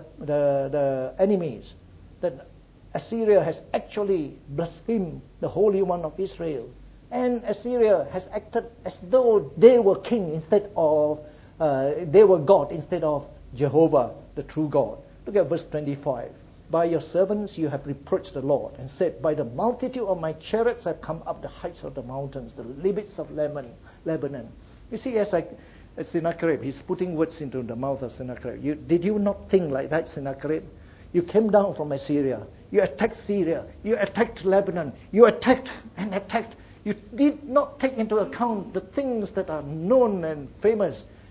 the enemies, that Assyria has actually blasphemed the Holy One of Israel. And Assyria has acted as though they were king instead of, they were God instead of Jehovah, the true God. Look at verse 25. By your servants you have reproached the Lord and said, by the multitude of my chariots I have come up the heights of the mountains, the limits of Lebanon. You see, as Sennacherib, he's putting words into the mouth of Sennacherib. Did you not think like that, Sennacherib? You came down from Assyria. You attacked Syria. You attacked Lebanon. You attacked and attacked. You did not take into account the things that are known and famous.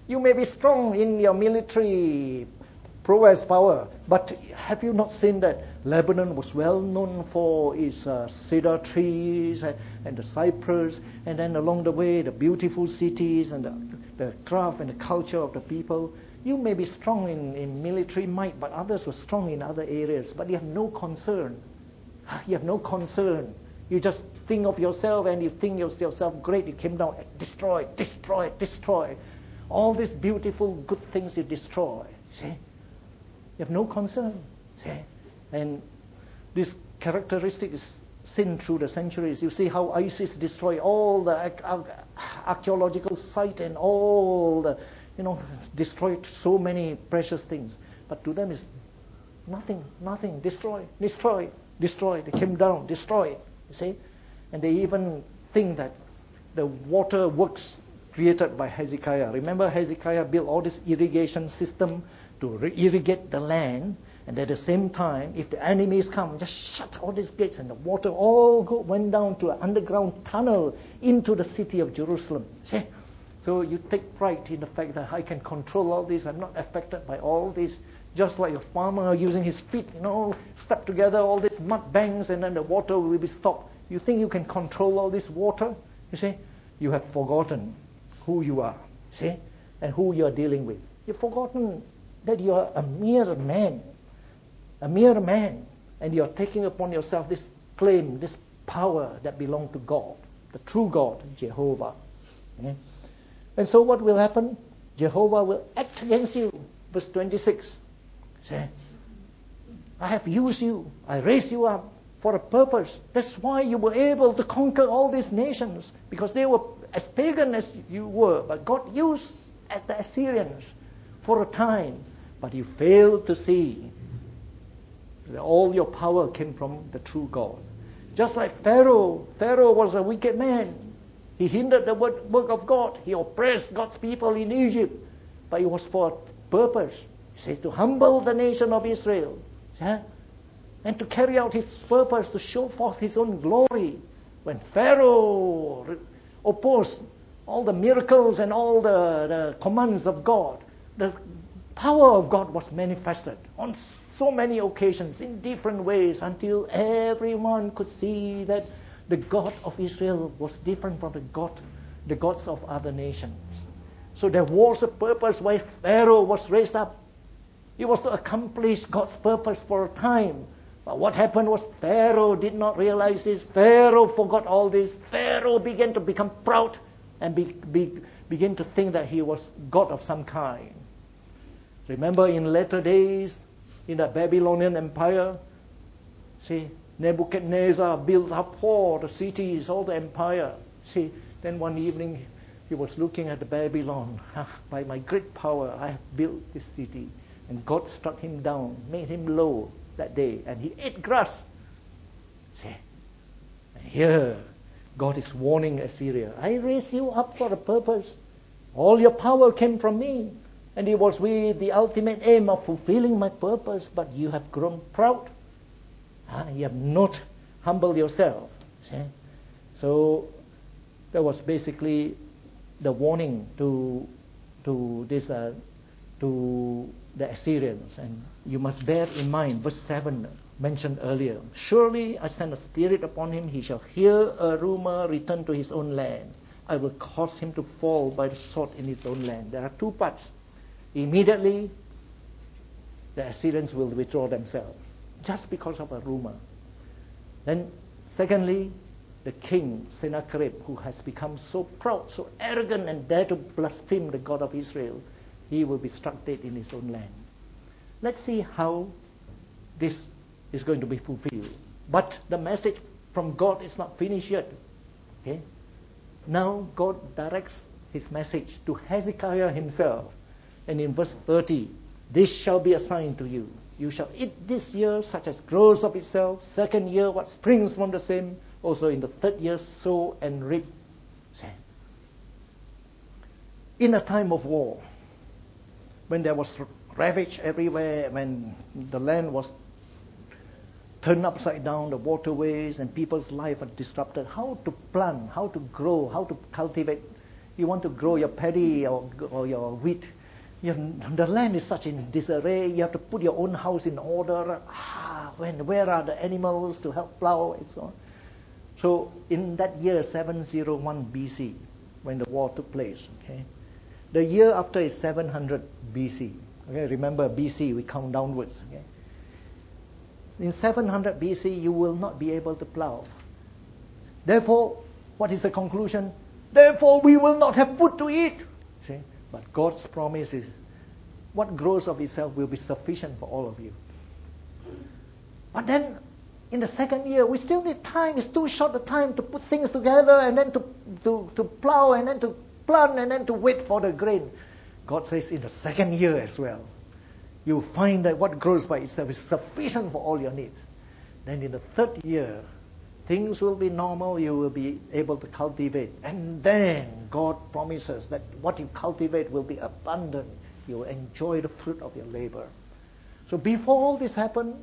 You may be strong in your military prowess power, but have you not seen that Lebanon was well known for its cedar trees and the cypress, and then along the way the beautiful cities and the craft and the culture of the people? You may be strong in military might, but others were strong in other areas, but you have no concern. You have no concern. You just think of yourself and you think yourself great. You came down, destroy, destroy, destroy. All these beautiful, good things you destroy. See? You have no concern. See? And this characteristic is seen through the centuries. You see how ISIS destroy all the archaeological sites and all the, destroyed so many precious things. But to them it's nothing. Destroy. They came down, destroy. You see? And they even think that the water works created by Hezekiah. Remember, Hezekiah built all this irrigation system to irrigate the land, and at the same time, if the enemies come, just shut all these gates, and the water all went down to an underground tunnel into the city of Jerusalem. See? So you take pride in the fact that I can control all this. I'm not affected by all this. Just like a farmer using his feet, step together all these mud banks, and then the water will be stopped. You think you can control all this water? You see, you have forgotten who you are, see, and who you are dealing with. You've forgotten that you are a mere man, and you are taking upon yourself this claim, this power that belongs to God, the true God, Jehovah. Okay? And so what will happen? Jehovah will act against you. Verse 26. Say, I have used you. I raised you up for a purpose. That's why you were able to conquer all these nations, because they were as pagan as you were. But God used the Assyrians for a time. But you failed to see that all your power came from the true God. Just like Pharaoh. Pharaoh was a wicked man. He hindered the work of God. He oppressed God's people in Egypt. But it was for a purpose. He says to humble the nation of Israel. And to carry out his purpose, to show forth his own glory. When Pharaoh opposed all the miracles and all the commands of God, the power of God was manifested on so many occasions in different ways, until everyone could see that the God of Israel was different from the gods of other nations. So there was a purpose why Pharaoh was raised up. It was to accomplish God's purpose for a time. But what happened was Pharaoh did not realize this. Pharaoh forgot all this. Pharaoh began to become proud and begin to think that he was God of some kind. Remember in later days, in the Babylonian Empire, see, Nebuchadnezzar built up all the cities, all the empire. See, then one evening he was looking at the Babylon. By my great power, I have built this city. And God struck him down, made him low that day, and he ate grass. See, and here God is warning Assyria. I raised you up for a purpose. All your power came from me. And it was with the ultimate aim of fulfilling my purpose, but you have grown proud. You have not humbled yourself. See? So that was basically the warning to the Assyrians. And you must bear in mind, verse 7 mentioned earlier, surely I send a spirit upon him, he shall hear a rumor, return to his own land. I will cause him to fall by the sword in his own land. There are two parts. Immediately, the Assyrians will withdraw themselves, just because of a rumor. Then, secondly, the king, Sennacherib, who has become so proud, so arrogant, and dare to blaspheme the God of Israel, he will be struck dead in his own land. Let's see how this is going to be fulfilled. But the message from God is not finished yet. Okay? Now God directs his message to Hezekiah himself. And in verse 30, this shall be a sign to you. You shall eat this year such as grows of itself. Second year what springs from the same. Also in the third year sow and reap. In a time of war, when there was ravage everywhere, when the land was turned upside down, the waterways and people's life are disrupted, how to plant, how to grow, how to cultivate You want to grow your paddy or your wheat. The land is such in disarray. You have to put your own house in order. Where are the animals to help plow and so on? So in that year 701 BC, when the war took place, okay, the year after is 700 BC. Okay, remember BC, we count downwards. Okay. In 700 BC, you will not be able to plow. Therefore, what is the conclusion? Therefore, we will not have food to eat. See? But God's promise is, what grows of itself will be sufficient for all of you. But then, in the second year, we still need time. It's too short a time to put things together and then to plow and then to plant and then to wait for the grain. God says in the second year as well, you'll find that what grows by itself is sufficient for all your needs. Then in the third year, things will be normal, you will be able to cultivate. And then God promises that what you cultivate will be abundant. You will enjoy the fruit of your labor. So before all this happens,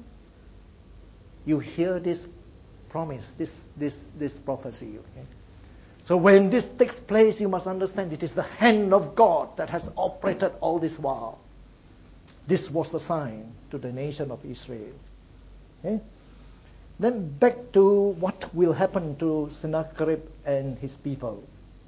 you hear this promise, this prophecy. Okay? So when this takes place, you must understand it is the hand of God that has operated all this while. This was the sign to the nation of Israel. Okay? Then back to what will happen to Sennacherib and his people.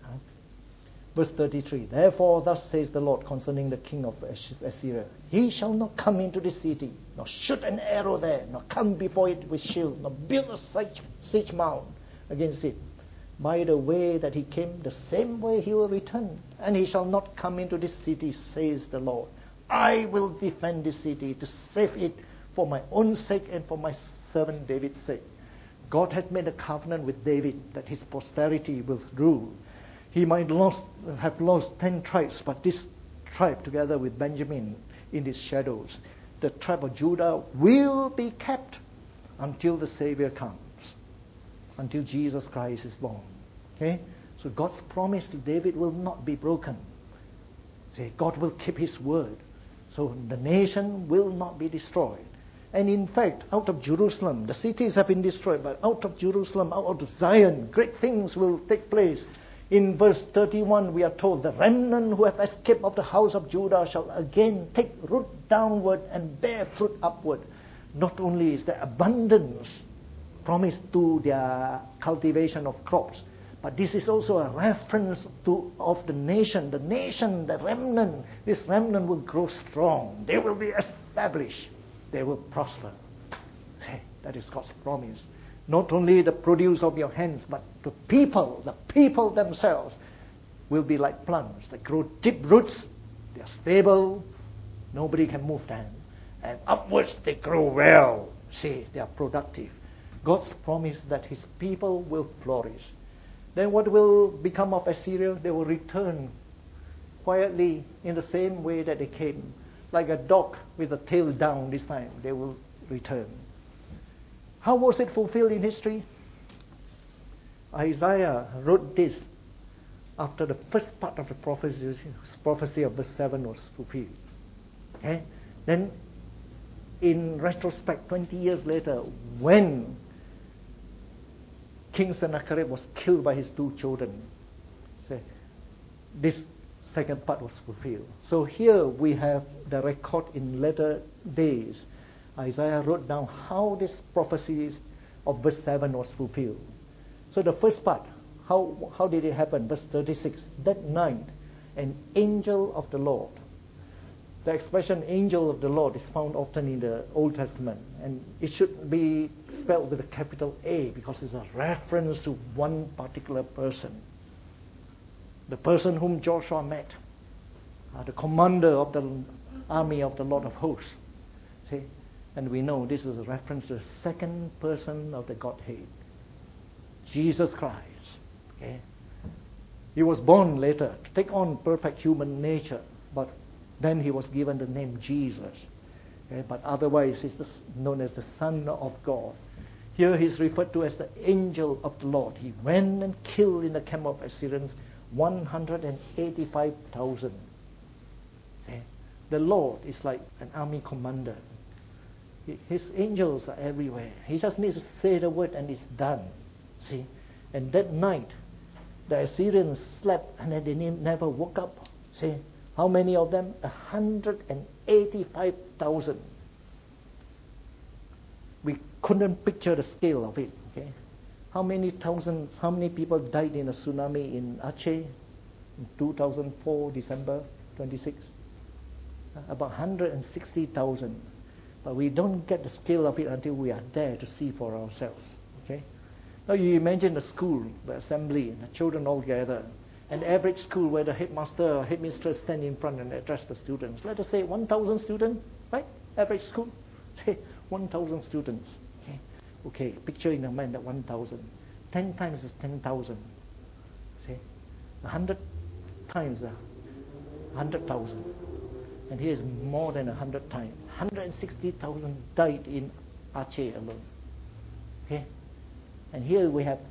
Verse 33, therefore thus says the Lord concerning the king of Assyria, he shall not come into this city, nor shoot an arrow there, nor come before it with shield, nor build a siege mound against it. By the way that he came, the same way he will return, and he shall not come into this city, says the Lord. I will defend this city to save it for my own sake and for my servant David's sake. God has made a covenant with David that his posterity will rule. He might have lost 10 tribes, but this tribe, together with Benjamin in its shadows, the tribe of Judah, will be kept until the Savior comes, until Jesus Christ is born. Okay? So God's promise to David will not be broken. See, God will keep his word. So the nation will not be destroyed. And in fact, out of Jerusalem, the cities have been destroyed, but out of Jerusalem, out of Zion, great things will take place. In verse 31, we are told, the remnant who have escaped of the house of Judah shall again take root downward and bear fruit upward. Not only is there abundance promised to their cultivation of crops, but this is also a reference of the nation. The nation, the remnant, this remnant will grow strong. They will be established. They will prosper. That is God's promise. Not only the produce of your hands, but the people themselves will be like plants that grow deep roots. They are stable. Nobody can move them. And upwards they grow well. See, they are productive. God's promise that his people will flourish. Then what will become of Assyria? They will return quietly in the same way that they came. Like a dog with the tail down this time, they will return. How was it fulfilled in history? Isaiah wrote this after the first part of the prophecy of verse 7 was fulfilled. Okay? Then, in retrospect, 20 years later, when King Sennacherib was killed by his 2 children, this second part was fulfilled. So here we have the record in later days. Isaiah wrote down how this prophecy of verse 7 was fulfilled. So the first part, how did it happen? Verse 36, that night an angel of the Lord. The expression angel of the Lord is found often in the Old Testament, and it should be spelled with a capital A because it's a reference to one particular person. The person whom Joshua met, the commander of the army of the Lord of hosts. See? And we know this is a reference to the second person of the Godhead, Jesus Christ. Okay? He was born later to take on perfect human nature, but then he was given the name Jesus. Okay? But otherwise, he's known as the Son of God. Here he's referred to as the angel of the Lord. He went and killed in the camp of Assyrians 185,000. Okay? The Lord is like an army commander. His angels are everywhere. He just needs to say the word and it's done. See? And that night, the Assyrians slept and then they never woke up. See, how many of them? 185,000. We couldn't picture the scale of it. Okay, how many people died in a tsunami in Aceh in 2004, December 26? About 160,000. But we don't get the scale of it until we are there to see for ourselves. Okay. Now you imagine the school, the assembly, the children all gather. An average school where the headmaster or headmistress stand in front and address the students. Let us say 1,000 students, right? Average school. Say 1,000 students. Okay, picture in your mind that 1,000. 10 times is 10,000. See? 100 times 100,000. And here is more than 100 times. 160,000 died in Aceh alone. Okay? And here we have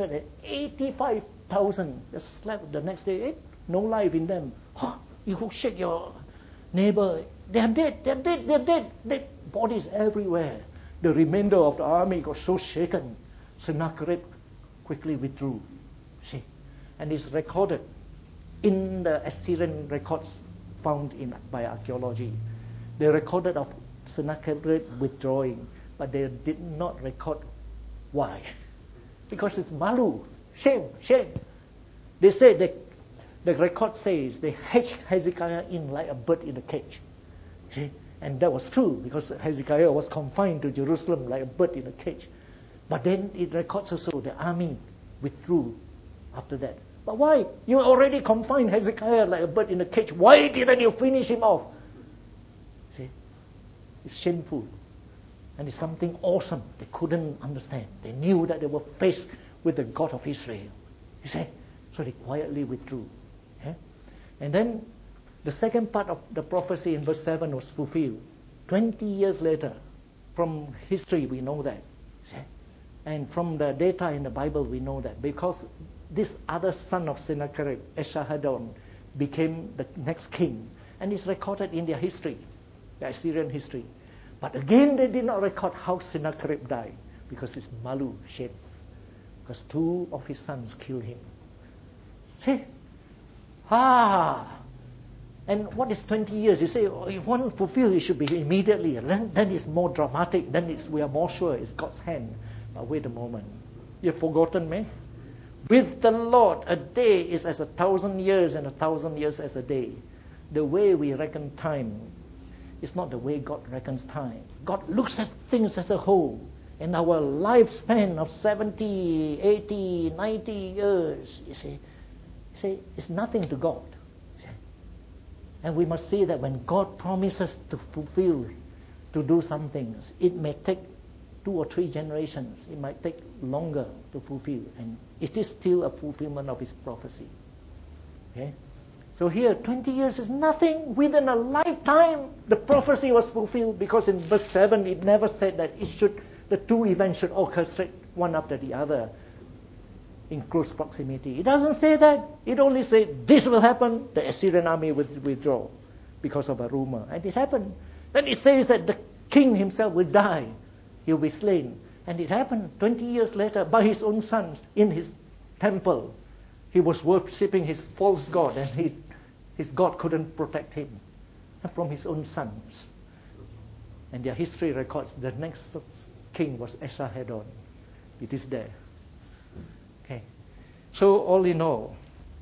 185,000 just slept the next day. No life in them. You could shake your neighbor. They are dead. They are dead. They are dead. Dead bodies everywhere. The remainder of the army got so shaken. Sennacherib quickly withdrew. See, and it's recorded in the Assyrian records found by archaeology. They recorded of Sennacherib withdrawing, but they did not record why. Because it's malu, shame. They say the record says they hedged Hezekiah in like a bird in a cage. See? And that was true because Hezekiah was confined to Jerusalem like a bird in a cage. But then it records also the army withdrew after that. But why? You already confined Hezekiah like a bird in a cage. Why didn't you finish him off? See? It's shameful. And it's something awesome they couldn't understand. They knew that they were faced with the God of Israel. You see? So they quietly withdrew. Yeah? And then the second part of the prophecy in verse 7 was fulfilled. 20 years later, from history we know that. See? And from the data in the Bible we know that. Because this other son of Sennacherib, Esarhaddon, became the next king. And it's recorded in their history, the Assyrian history. But again they did not record how Sennacherib died. Because it's malu, shame. Because 2 of his sons killed him. See? And what is 20 years? You say, if one fulfills, it should be immediately. Then it's more dramatic. Then we are more sure it's God's hand. But wait a moment. You've forgotten me? With the Lord, a day is as 1,000 years and 1,000 years as a day. The way we reckon time is not the way God reckons time. God looks at things as a whole. And our lifespan of 70, 80, 90 years, you see, it's nothing to God. And we must see that when God promises to fulfill, to do some things, it may take 2 or 3 generations. It might take longer to fulfill. And it is still a fulfillment of His prophecy. Okay? So here, 20 years is nothing. Within a lifetime, the prophecy was fulfilled. Because in verse 7, it never said that the 2 events should orchestrate one after the other in close proximity. It doesn't say that. It only said this will happen. The Assyrian army will withdraw because of a rumor. And it happened. Then it says that the king himself will die. He will be slain. And it happened 20 years later by his own sons in his temple. He was worshipping his false god and his God couldn't protect him from his own sons. And their history records the next king was Esarhaddon. It is there. Okay. So all in all,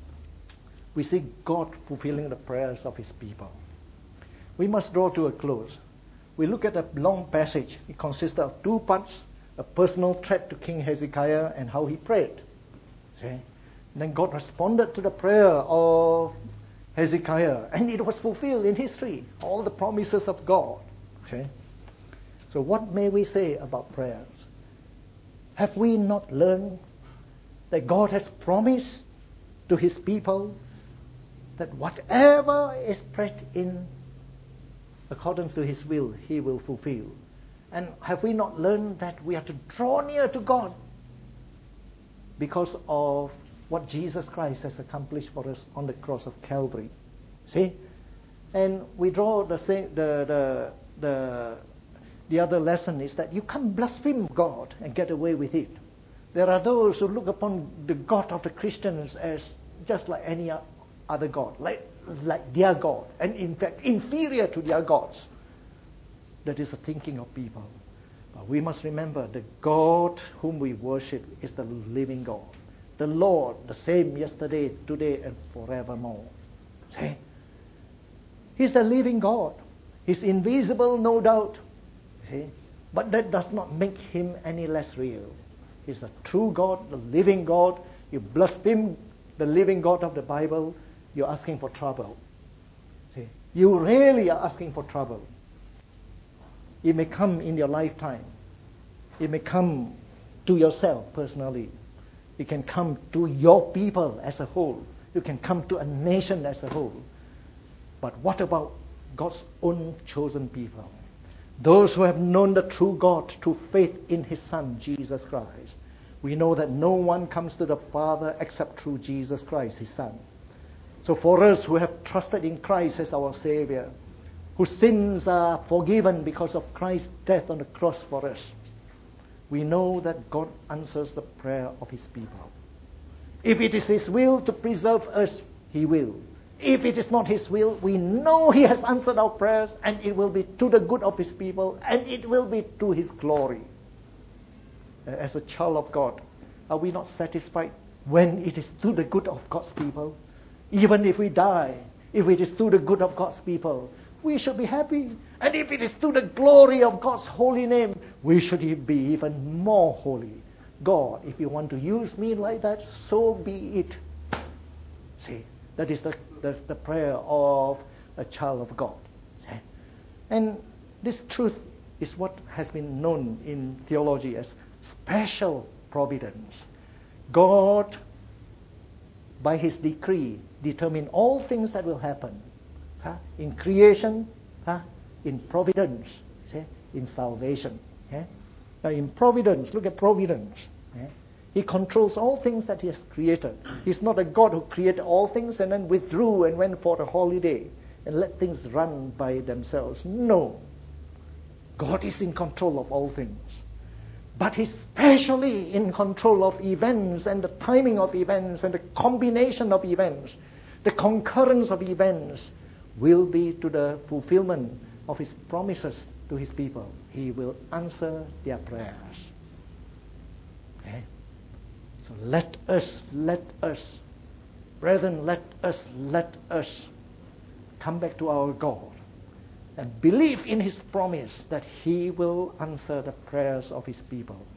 we see God fulfilling the prayers of His people. We must draw to a close. We look at a long passage. It consists of 2 parts, a personal threat to King Hezekiah and how he prayed. See? And then God responded to the prayer of Hezekiah, and it was fulfilled in history, all the promises of God. Okay? So what may we say about prayers? Have we not learned that God has promised to His people that whatever is prayed in accordance to His will, He will fulfill? And have we not learned that we are to draw near to God because of what Jesus Christ has accomplished for us on the cross of Calvary? See? And we draw the other lesson is that you can't blaspheme God and get away with it. There are those who look upon the God of the Christians as just like any other God, like their God, and in fact inferior to their gods. That is the thinking of people. But we must remember the God whom we worship is the living God. The Lord, the same yesterday, today, and forevermore. See? He's the living God. He's invisible, no doubt. See? But that does not make him any less real. He's the true God, the living God. You blaspheme the living God of the Bible, you're asking for trouble. See? You really are asking for trouble. It may come in your lifetime. It may come to yourself personally. It can come to your people as a whole. You can come to a nation as a whole. But what about God's own chosen people? Those who have known the true God through faith in His Son, Jesus Christ. We know that no one comes to the Father except through Jesus Christ, His Son. So for us who have trusted in Christ as our Savior, whose sins are forgiven because of Christ's death on the cross for us, we know that God answers the prayer of His people. If it is His will to preserve us, He will. If it is not His will, we know He has answered our prayers, and it will be to the good of His people, and it will be to His glory. As a child of God, are we not satisfied when it is to the good of God's people? Even if we die, if it is to the good of God's people, we should be happy. And if it is to the glory of God's holy name, we should be even more holy. God, if you want to use me like that, so be it. See, that is the prayer of a child of God. See? And this truth is what has been known in theology as special providence. God, by His decree, determine all things that will happen. In creation, in providence, in salvation. Now in providence, look at providence. He controls all things that He has created. He's not a God who created all things and then withdrew and went for a holiday and let things run by themselves. No. God is in control of all things. But He's specially in control of events and the timing of events and the combination of events. The concurrence of events will be to the fulfillment of His promises to His people. He will answer their prayers. Okay? So let us, brethren, let us come back to our God and believe in His promise that He will answer the prayers of His people.